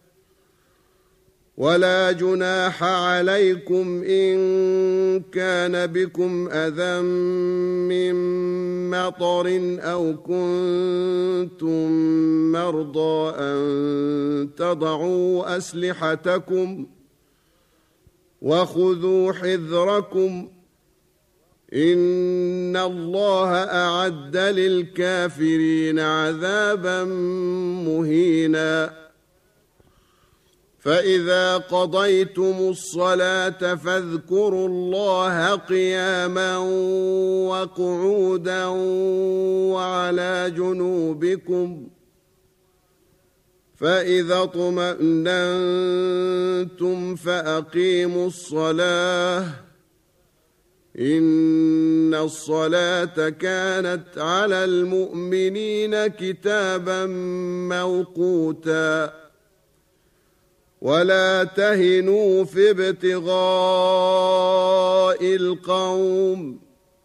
[SPEAKER 1] ولا جناح عليكم إن كان بكم أذى من مطر أو كنتم مرضى أن تضعوا أسلحتكم وخذوا حذركم إن الله أعد للكافرين عذابا مهينا فإذا قضيتم الصلاة فاذكروا الله قياما وقعودا وعلى جنوبكم فإذا اطمأننتم فأقيموا الصلاة إن الصلاة كانت على المؤمنين كتابا موقوتا ولا تهنوا في ابتغاء القوم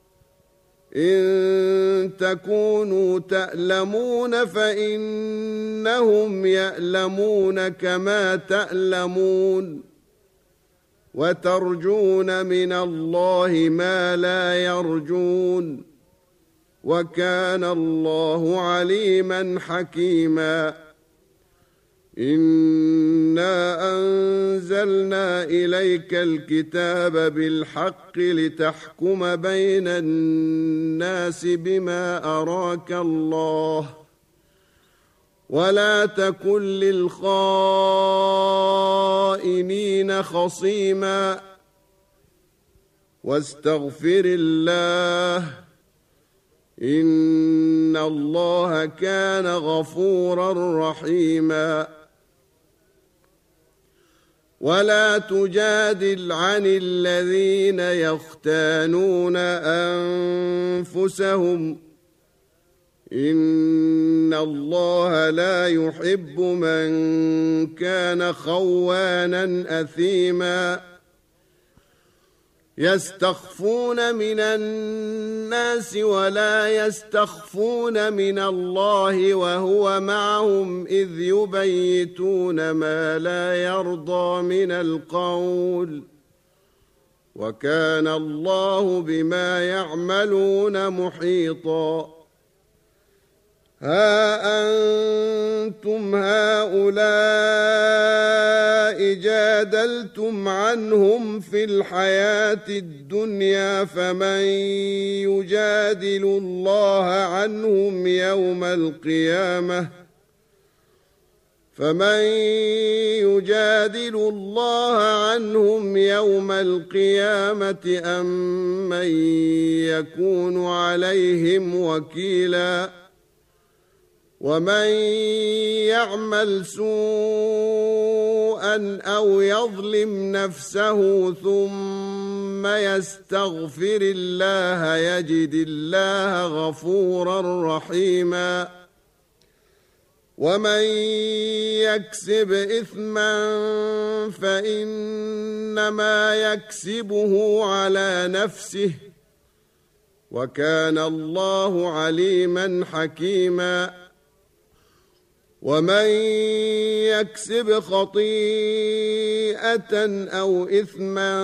[SPEAKER 1] إن تكونوا تألمون فإنهم يألمون كما تألمون وترجون من الله ما لا يرجون وكان الله عليما حكيما إنا أنزلنا إليك الكتاب بالحق لتحكم بين الناس بما أراك الله ولا تكن للخائنين خصيما واستغفر الله إن الله كان غفورا رحيما ولا تجادل عن الذين يختانون أنفسهم إن الله لا يحب من كان خوانا أثيما يستخفون من الناس ولا يستخفون من الله وهو معهم إذ يبيتون ما لا يرضى من القول وكان الله بما يعملون محيطا ها أنتم هؤلاء جادلتم عنهم في الحياة الدنيا فمن يجادل الله عنهم يوم القيامة فمن يجادل الله عنهم يوم القيامة أم من يكون عليهم وكيلا ومن يعمل سوءا أو يظلم نفسه ثم يستغفر الله يجد الله غفورا رحيما ومن يكسب إثما فإنما يكسبه على نفسه وكان الله عليما حكيما ومن يكسب خطيئة أو إثما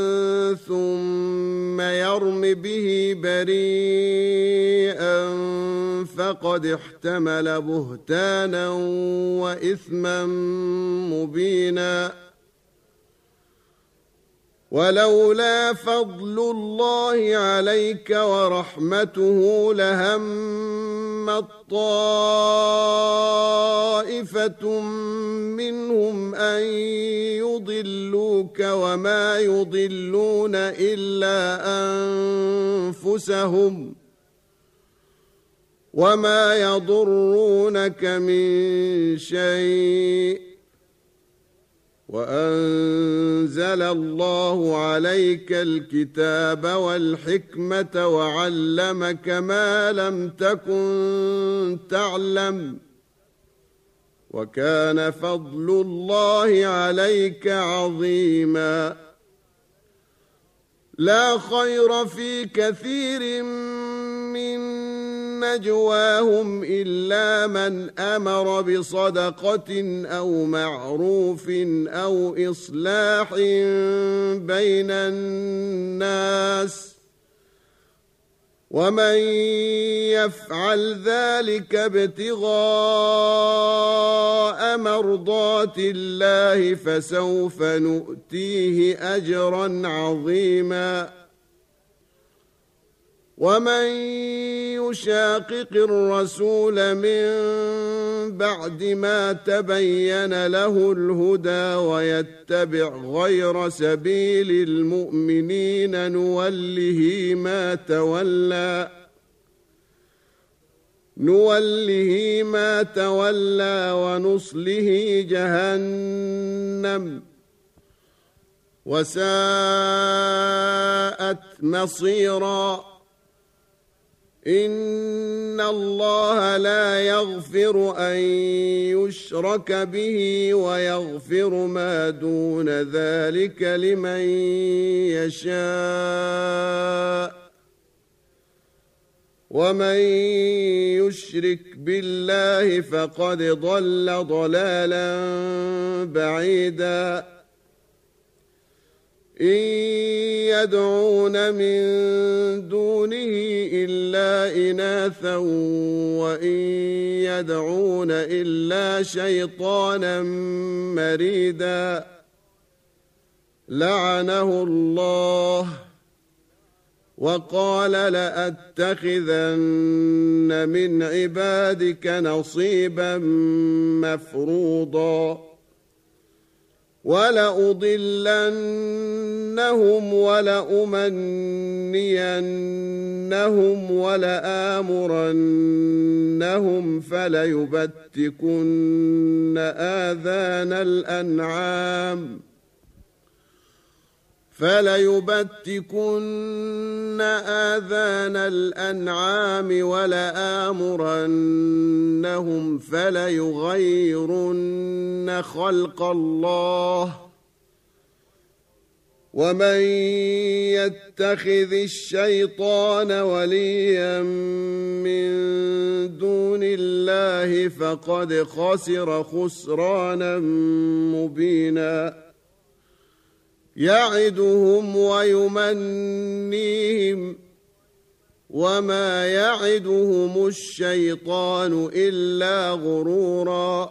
[SPEAKER 1] ثم يرم به بريئا فقد احتمل بهتانا وإثما مبينا ولولا فضل الله عليك ورحمته لهمت طائفة منهم أن يضلوك وما يضلون إلا أنفسهم وما يضرونك من شيء وأنزل الله عليك الكتاب والحكمة وعلمك ما لم تكن تعلم وكان فضل الله عليك عظيما لا خير في كثير من نجواهم إلا من أمر بصدقة أو معروف أو إصلاح بين الناس ومن يفعل ذلك ابتغاء مرضات الله فسوف نؤتيه أجرا عظيما ومن يشاقق الرسول من بعد ما تبين له الهدى ويتبع غير سبيل المؤمنين نوله ما تولى نوله ما تولى ونصله جهنم وساءت مصيرا إن الله لا يغفر أن يشرك به ويغفر ما دون ذلك لمن يشاء ومن يشرك بالله فقد ضل ضلالا بعيدا إن يدعون من دونه إلا إناثا وإن يدعون إلا شيطانا مريدا لعنه الله وقال لأتخذن من عبادك نصيبا مفروضا ولأضلنهم ولأمنينهم ولآمرنهم فليبتكن آذان الأنعام فليبتكن آذان الأنعام ولآمرنهم فليغيرن خلق الله ومن يتخذ الشيطان وليا من دون الله فقد خسر خسرانا مبينا يعدهم ويمنيهم وما يعدهم الشيطان إلا غرورا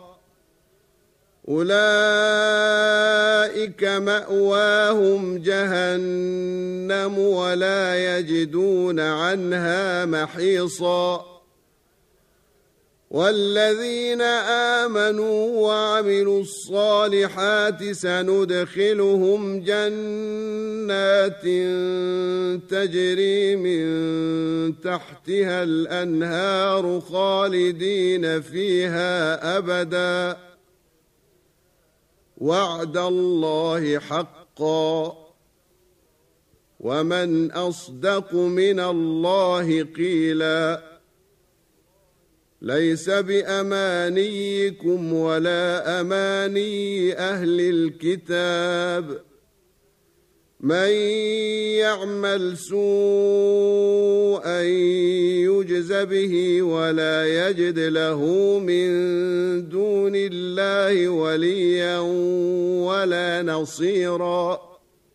[SPEAKER 1] أولئك مأواهم جهنم ولا يجدون عنها محيصا والذين آمنوا وعملوا الصالحات سندخلهم جنات تجري من تحتها الأنهار خالدين فيها أبدا وعد الله حقا ومن أصدق من الله قيلا ليس بأمانيكم ولا أماني أهل الكتاب من يعمل سوءا يجز به ولا يجد له من دون الله وليا ولا نصيرا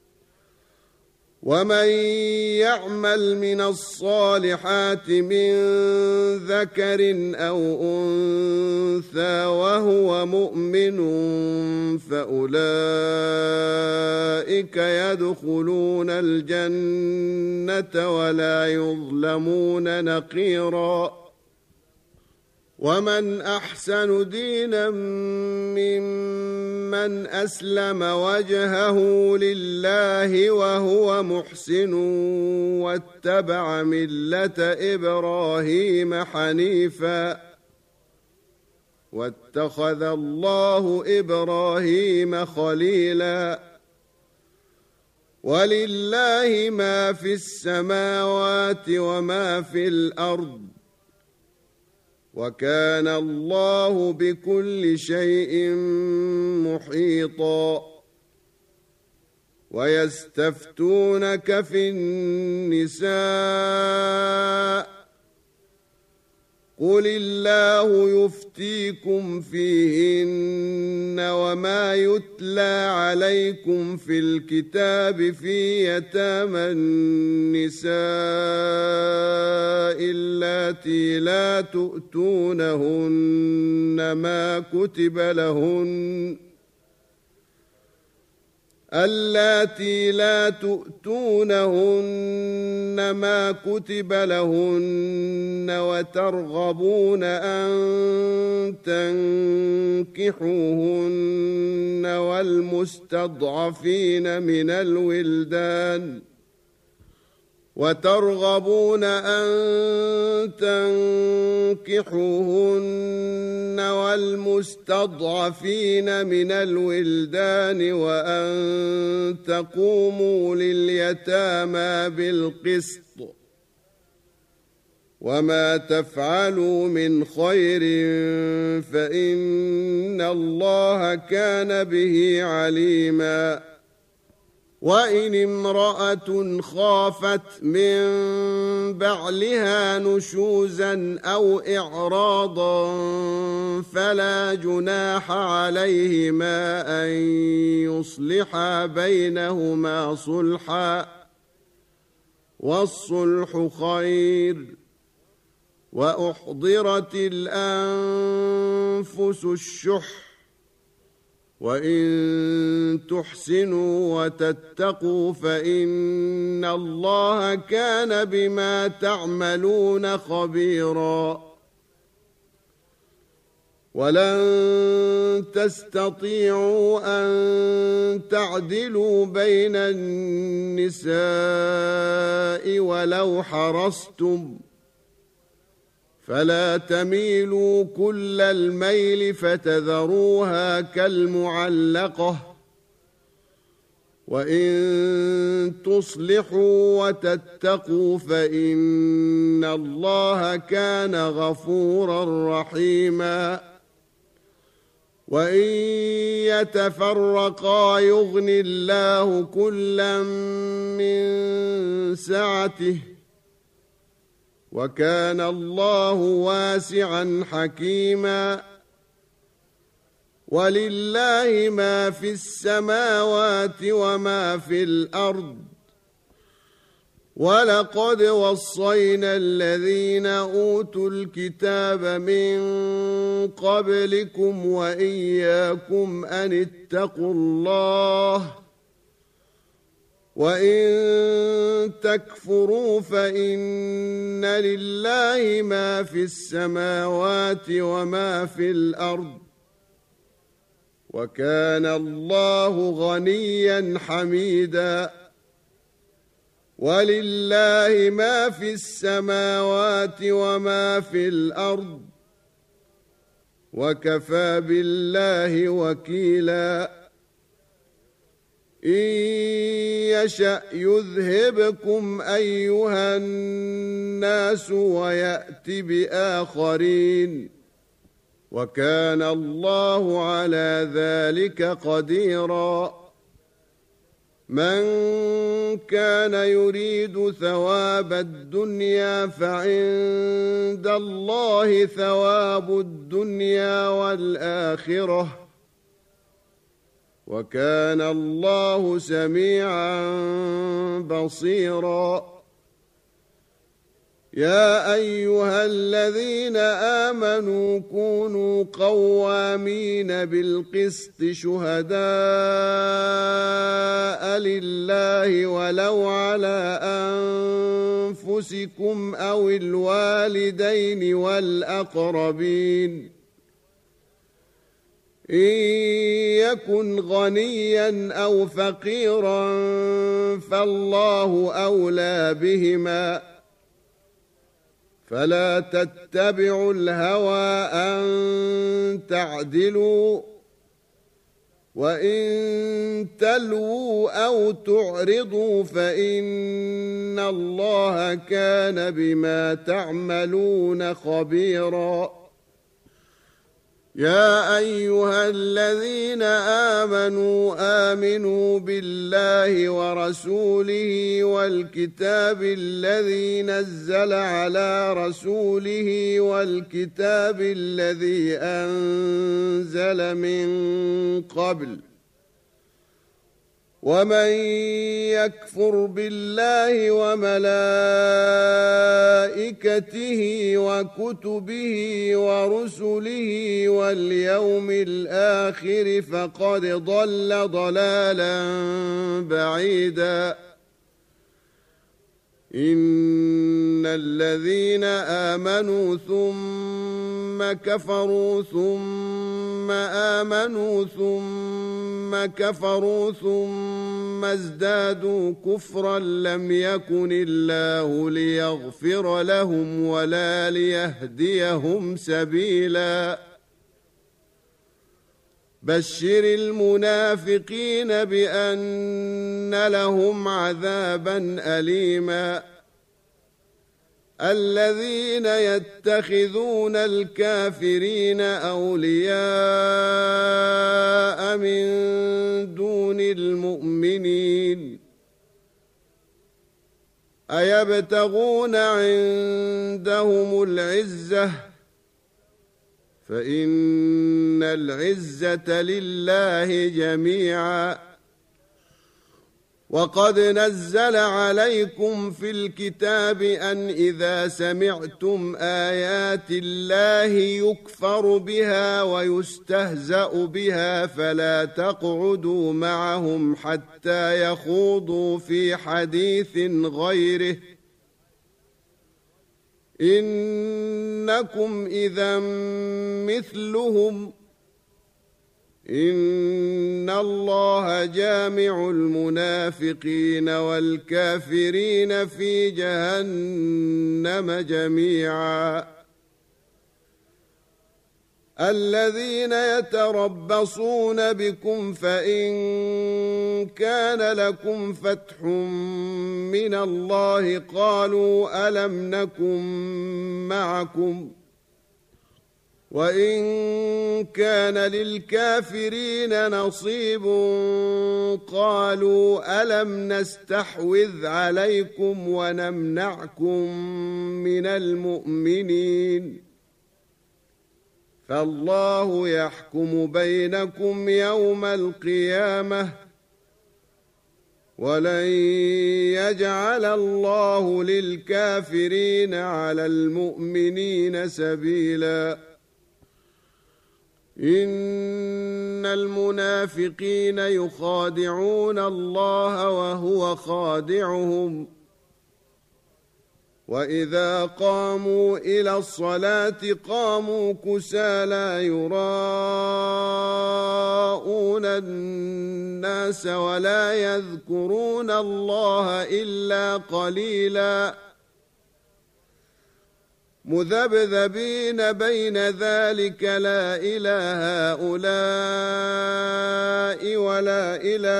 [SPEAKER 1] ومن يعمل من الصالحات من ذكر أو أنثى وهو مؤمن فأولئك يدخلون الجنة ولا يظلمون نقيرا ومن أحسن دينا ممن أسلم وجهه لله وهو محسن واتبع ملة إبراهيم حنيفا واتخذ الله إبراهيم خليلا ولله ما في السماوات وما في الأرض وكان الله بكل شيء محيطا ويستفتونك في النساء قل الله يفتيكم فيهن وما يتلى عليكم في الكتاب في يتامى النساء اللاتي لا تؤتونهن ما كتب لهن اللاتي لا تؤتونهن ما كتب لهن وترغبون أن تنكحوهن والمستضعفين من الولدان وترغبون أن تنكحوهن والمستضعفين من الولدان وأن تقوموا لليتامى بالقسط وما تفعلوا من خير فإن الله كان به عليما وإن امرأة خافت من بعلها نشوزا أو إعراضا فلا جناح عليهما أن يصلحا بينهما صلحا والصلح خير وأحضرت الأنفس الشح وإن تحسنوا وتتقوا فإن الله كان بما تعملون خبيرا ولن تستطيعوا أن تعدلوا بين النساء ولو حرصتم فلا تميلوا كل الميل فتذروها كالمعلقة وإن تصلحوا وتتقوا فإن الله كان غفورا رحيما وإن يتفرقا يغن الله كلا من سعته وكان الله واسعا حكيما ولله ما في السماوات وما في الأرض ولقد وصينا الذين أوتوا الكتاب من قبلكم وإياكم أن اتقوا الله وإن تكفروا فإن لله ما في السماوات وما في الأرض وكان الله غنيا حميدا ولله ما في السماوات وما في الأرض وكفى بالله وكيلا إن يشأ يذهبكم أيها الناس ويأت بآخرين وكان الله على ذلك قديرا من كان يريد ثواب الدنيا فعند الله ثواب الدنيا والآخرة وكان الله سميعا بصيرا يا أيها الذين آمنوا كونوا قوامين بالقسط شهداء لله ولو على أنفسكم أو الوالدين والأقربين إن يكن غنيا أو فقيرا فالله أولى بهما فلا تتبعوا الهوى أن تعدلوا وإن تلووا أو تعرضوا فإن الله كان بما تعملون خبيرا يا أيها الذين آمنوا آمنوا بالله ورسوله والكتاب الذي نزل على رسوله والكتاب الذي أنزل من قبل ومن يكفر بالله وملائكته وكتبه ورسله واليوم الآخر فقد ضل ضلالا بعيدا إن الذين آمنوا ثم كفروا ثم آمنوا ثم كفروا ثم ازدادوا كفرا لم يكن الله ليغفر لهم ولا ليهديهم سبيلا بشر المنافقين بأن لهم عذابا أليما الذين يتخذون الكافرين أولياء من دون المؤمنين أيبتغون عندهم العزة فإن العزة لله جميعا وقد نزل عليكم في الكتاب أن إذا سمعتم آيات الله يكفر بها ويستهزأ بها فلا تقعدوا معهم حتى يخوضوا في حديث غيره إنكم إذا مثلهم إن الله جامع المنافقين والكافرين في جهنم جميعا الذين يتربصون بكم فإن كان لكم فتح من الله قالوا ألم نكن معكم وإن كان للكافرين نصيب قالوا ألم نستحوذ عليكم ونمنعكم من المؤمنين فالله يحكم بينكم يوم القيامة ولن يجعل الله للكافرين على المؤمنين سبيلا إن المنافقين يخادعون الله وهو خادعهم وإذا قاموا إلى الصلاة قاموا كسالى يراءون الناس ولا يذكرون الله إلا قليلا مذبذبين بين ذلك لا إلى هؤلاء ولا إلى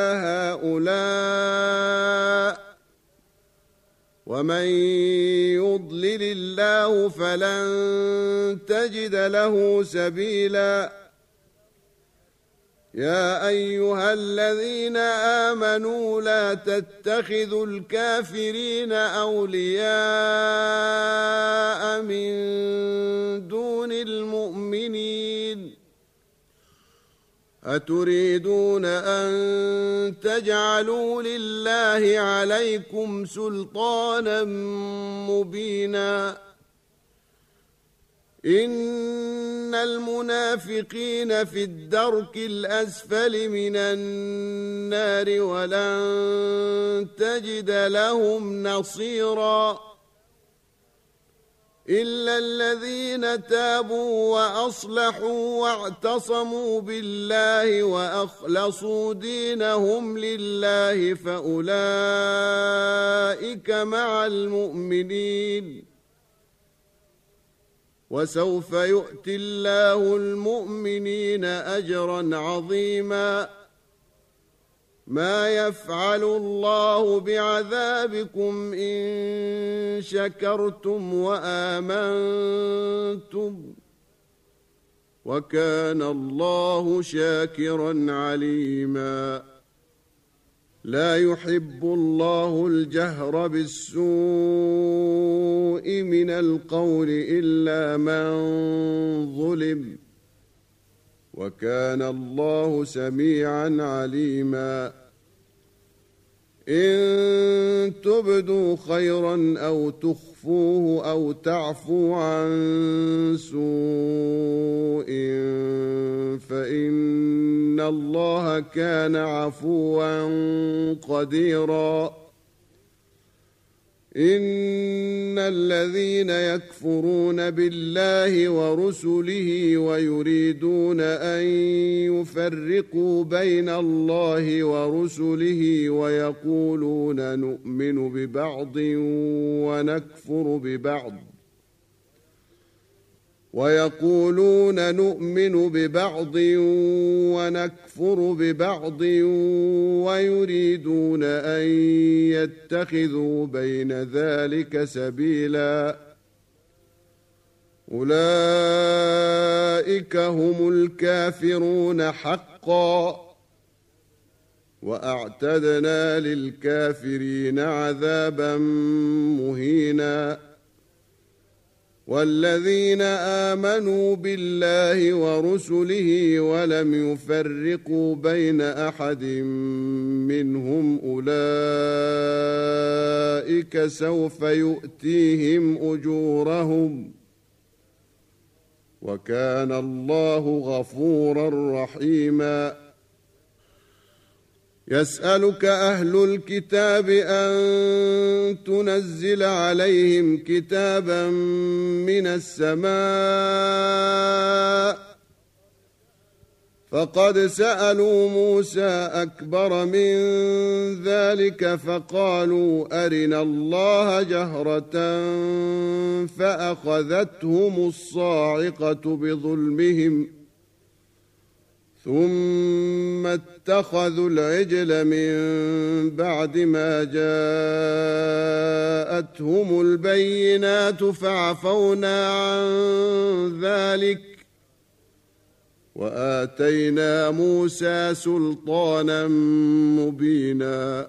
[SPEAKER 1] هؤلاء ومن يضلل الله فلن تجد له سبيلا يا أيها الذين آمنوا لا تتخذوا الكافرين أولياء من دون المؤمنين أتريدون أن تجعلوا لله عليكم سلطانا مبينا إن المنافقين في الدرك الأسفل من النار ولن تجد لهم نصيرا إلا الذين تابوا وأصلحوا واعتصموا بالله وأخلصوا دينهم لله فأولئك مع المؤمنين وسوف يؤتي الله المؤمنين أجرا عظيما ما يفعل الله بعذابكم إن شكرتم وآمنتم وكان الله شاكرا عليما لا يحب الله الجهر بالسوء من القول إلا من ظلم وكان الله سميعا عليما إن تبدوا خيرا أو تخفوه أو تعفوا عن سوء فإن الله كان عفوا قديرا إن الذين يكفرون بالله ورسله ويريدون أن يفرقوا بين الله ورسله ويقولون نؤمن ببعض ونكفر ببعض ويقولون نؤمن ببعض ونكفر ببعض ويريدون أن يتخذوا بين ذلك سبيلا أولئك هم الكافرون حقا وأعتدنا للكافرين عذابا مهينا والذين آمنوا بالله ورسله ولم يفرقوا بين أحد منهم أولئك سوف يؤتيهم أجورهم وكان الله غفورا رحيما يسألك أهل الكتاب أن تنزل عليهم كتابا من السماء فقد سألوا موسى أكبر من ذلك فقالوا أرنا الله جهرة فأخذتهم الصاعقة بظلمهم ثم اتخذوا العجل من بعد ما جاءتهم البينات فعفونا عن ذلك وآتينا موسى سلطانا مبينا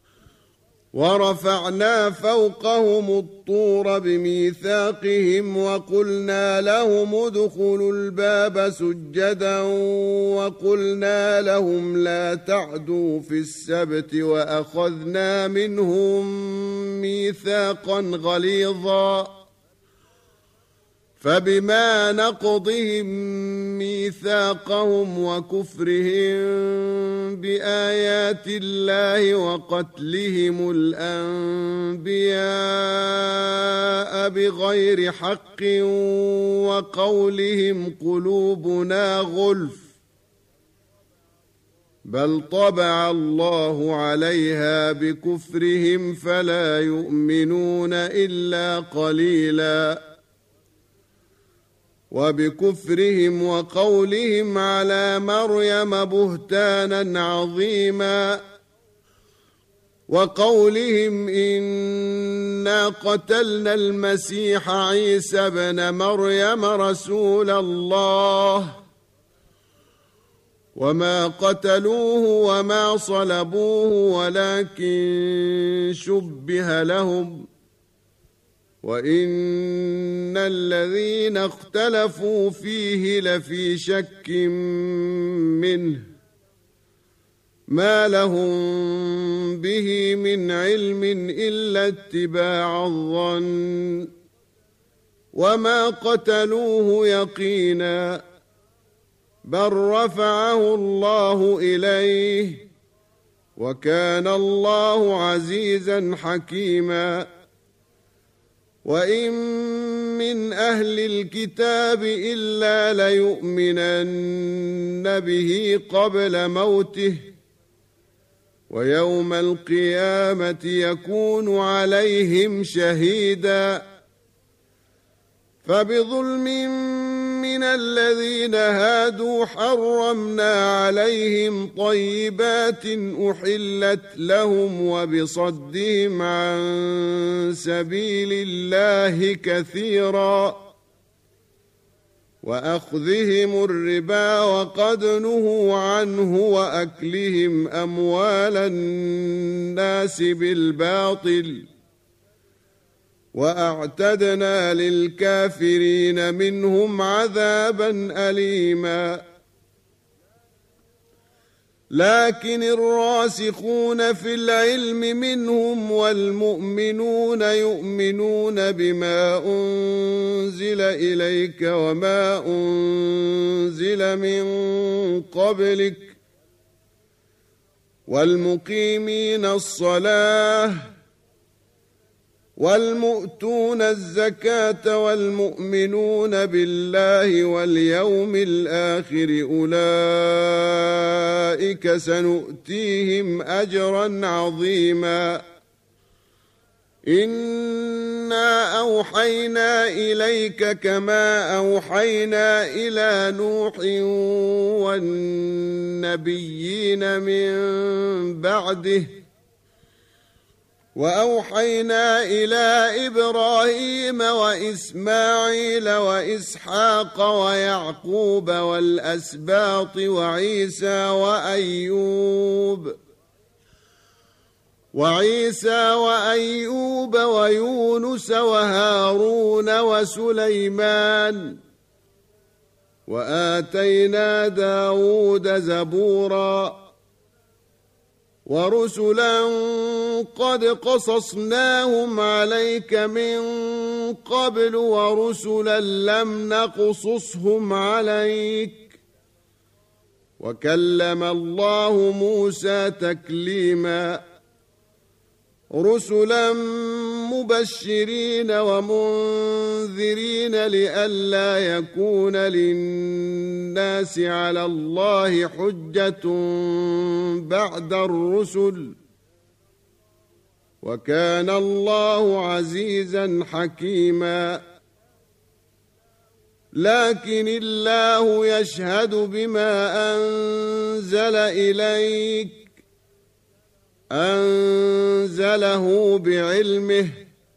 [SPEAKER 1] ورفعنا فوقهم الطور بميثاقهم وقلنا لهم ادخلوا الباب سجدا وقلنا لهم لا تعدوا في السبت وأخذنا منهم ميثاقا غليظا فبما نقضهم ميثاقهم وكفرهم بآيات الله وقتلهم الأنبياء بغير حق وقولهم قلوبنا غلف بل طبع الله عليها بكفرهم فلا يؤمنون إلا قليلا وبكفرهم وقولهم على مريم بهتانا عظيما وقولهم إنا قتلنا المسيح عيسى ابن مريم رسول الله وما قتلوه وما صلبوه ولكن شبه لهم وإن الذين اختلفوا فيه لفي شك منه ما لهم به من علم إلا اتباع الظن وما قتلوه يقينا بل رفعه الله إليه وكان الله عزيزا حكيما وإن من أهل الكتاب إلا ليؤمنن به قبل موته ويوم القيامة يكون عليهم شهيدا فبظلم من الذين هادوا حرمنا عليهم طيبات أحلت لهم وبصدهم عن سبيل الله كثيرا وأخذهم الربا وقد نهوا عنه وأكلهم أموال الناس بالباطل وأعتدنا للكافرين منهم عذابا أليما لكن الراسخون في العلم منهم والمؤمنون يؤمنون بما أنزل إليك وما أنزل من قبلك والمقيمين الصلاة والمؤتون الزكاة والمؤمنون بالله واليوم الآخر أولئك سنؤتيهم أجرا عظيما إنا أوحينا إليك كما أوحينا إلى نوح والنبيين من بعده وأوحينا إلى إبراهيم وإسماعيل وإسحاق ويعقوب والأسباط وعيسى وأيوب وعيسى وأيوب ويونس وهارون وسليمان وآتينا داود زبورا ورسلا قد قصصناهم عليك من قبل ورسلا لم نقصصهم عليك وكلم الله موسى تكليما رسلا مبشرين ومنذرين لئلا يكون للناس على الله حجة بعد الرسل وكان الله عزيزا حكيما لكن الله يشهد بما أنزل إليك أنزله بعلمه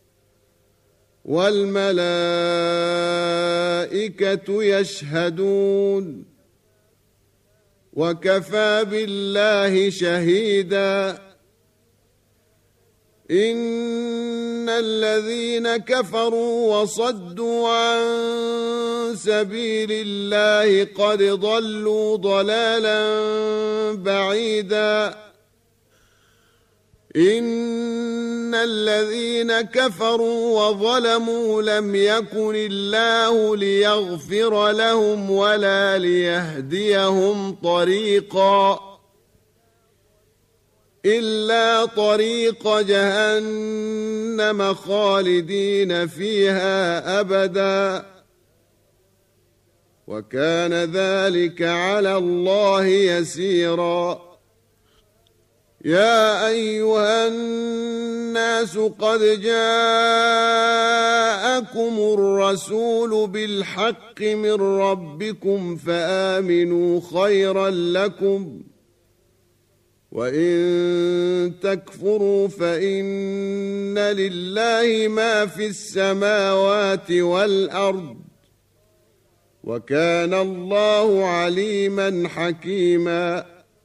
[SPEAKER 1] والملائكة يشهدون وكفى بالله شهيدا إن الذين كفروا وصدوا عن سبيل الله قد ضلوا ضلالا بعيدا إن الذين كفروا وظلموا لم يكن الله ليغفر لهم ولا ليهديهم طريقا إلا طريق جهنم خالدين فيها أبدا وكان ذلك على الله يسيرا يا أيها الناس قد جاءكم الرسول بالحق من ربكم فآمنوا خيرا لكم وإن تكفروا فإن لله ما في السماوات والأرض وكان الله عليما حكيما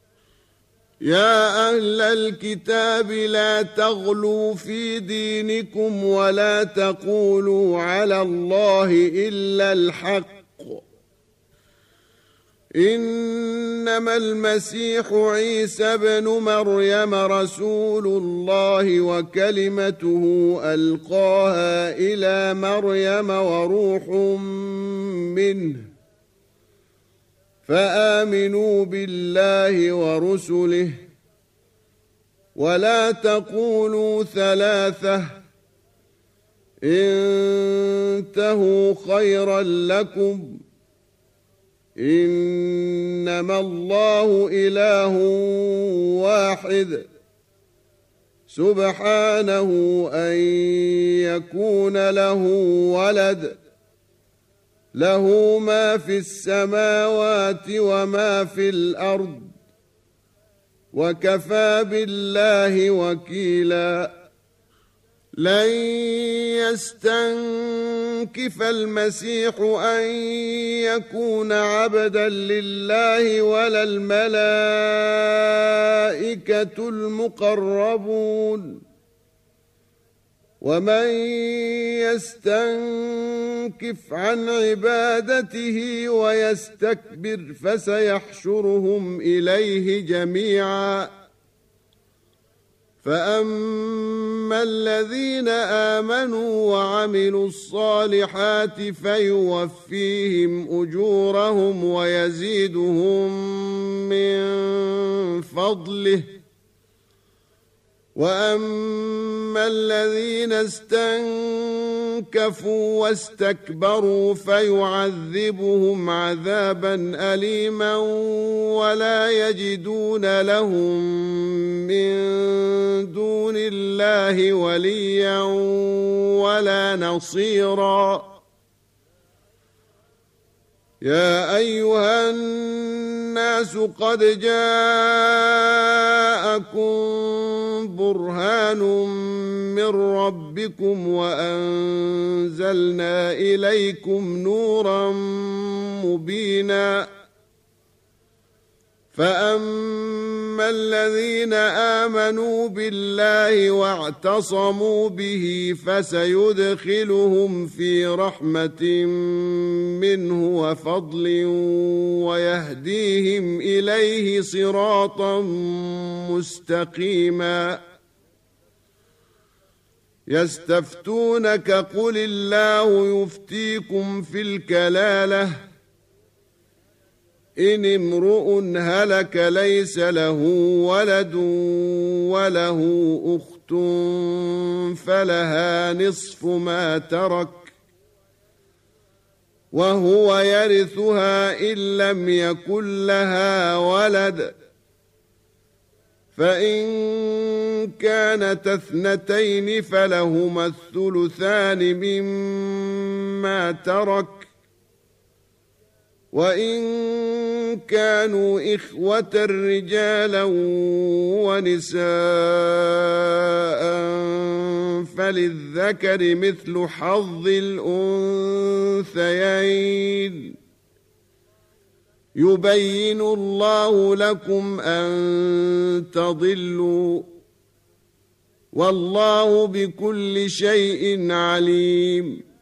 [SPEAKER 1] يا أهل الكتاب لا تغلوا في دينكم ولا تقولوا على الله إلا الحق إنما المسيح عيسى بن مريم رسول الله وكلمته ألقاها إلى مريم وروح منه فآمنوا بالله ورسله ولا تقولوا ثلاثة انتهوا خيرا لكم إنما الله إله واحد سبحانه أن يكون له ولد له ما في السماوات وما في الأرض وكفى بالله وكيلا لن يستنكف المسيح أن يكون عبدا لله ولا الملائكة المقربون ومن يستنكف عن عبادته ويستكبر فسيحشرهم إليه جميعا فأما الذين آمنوا وعملوا الصالحات فيوفيهم أجورهم ويزيدهم من فضله وأما الذين استنكفوا واستكبروا فيعذبهم عذابا أليما ولا يجدون لهم من دون الله وليا ولا نصيرا يا أيها الناس قد جاءكم برهان من ربكم وأنزلنا إليكم نورا مبينا فأما الذين آمنوا بالله واعتصموا به فسيدخلهم في رحمة منه وفضل ويهديهم إليه صراطا مستقيما يستفتونك قل الله يفتيكم في الكلالة إن امرؤ هلك ليس له ولد وله أخت فلها نصف ما ترك وهو يرثها إن لم يكن لها ولد فإن كانت اثنتين فلهما الثلثان مما ترك وإن كانوا إخوة رجالا ونساء فللذكر مثل حظ الأنثيين يبين الله لكم أن تضلوا والله بكل شيء عليم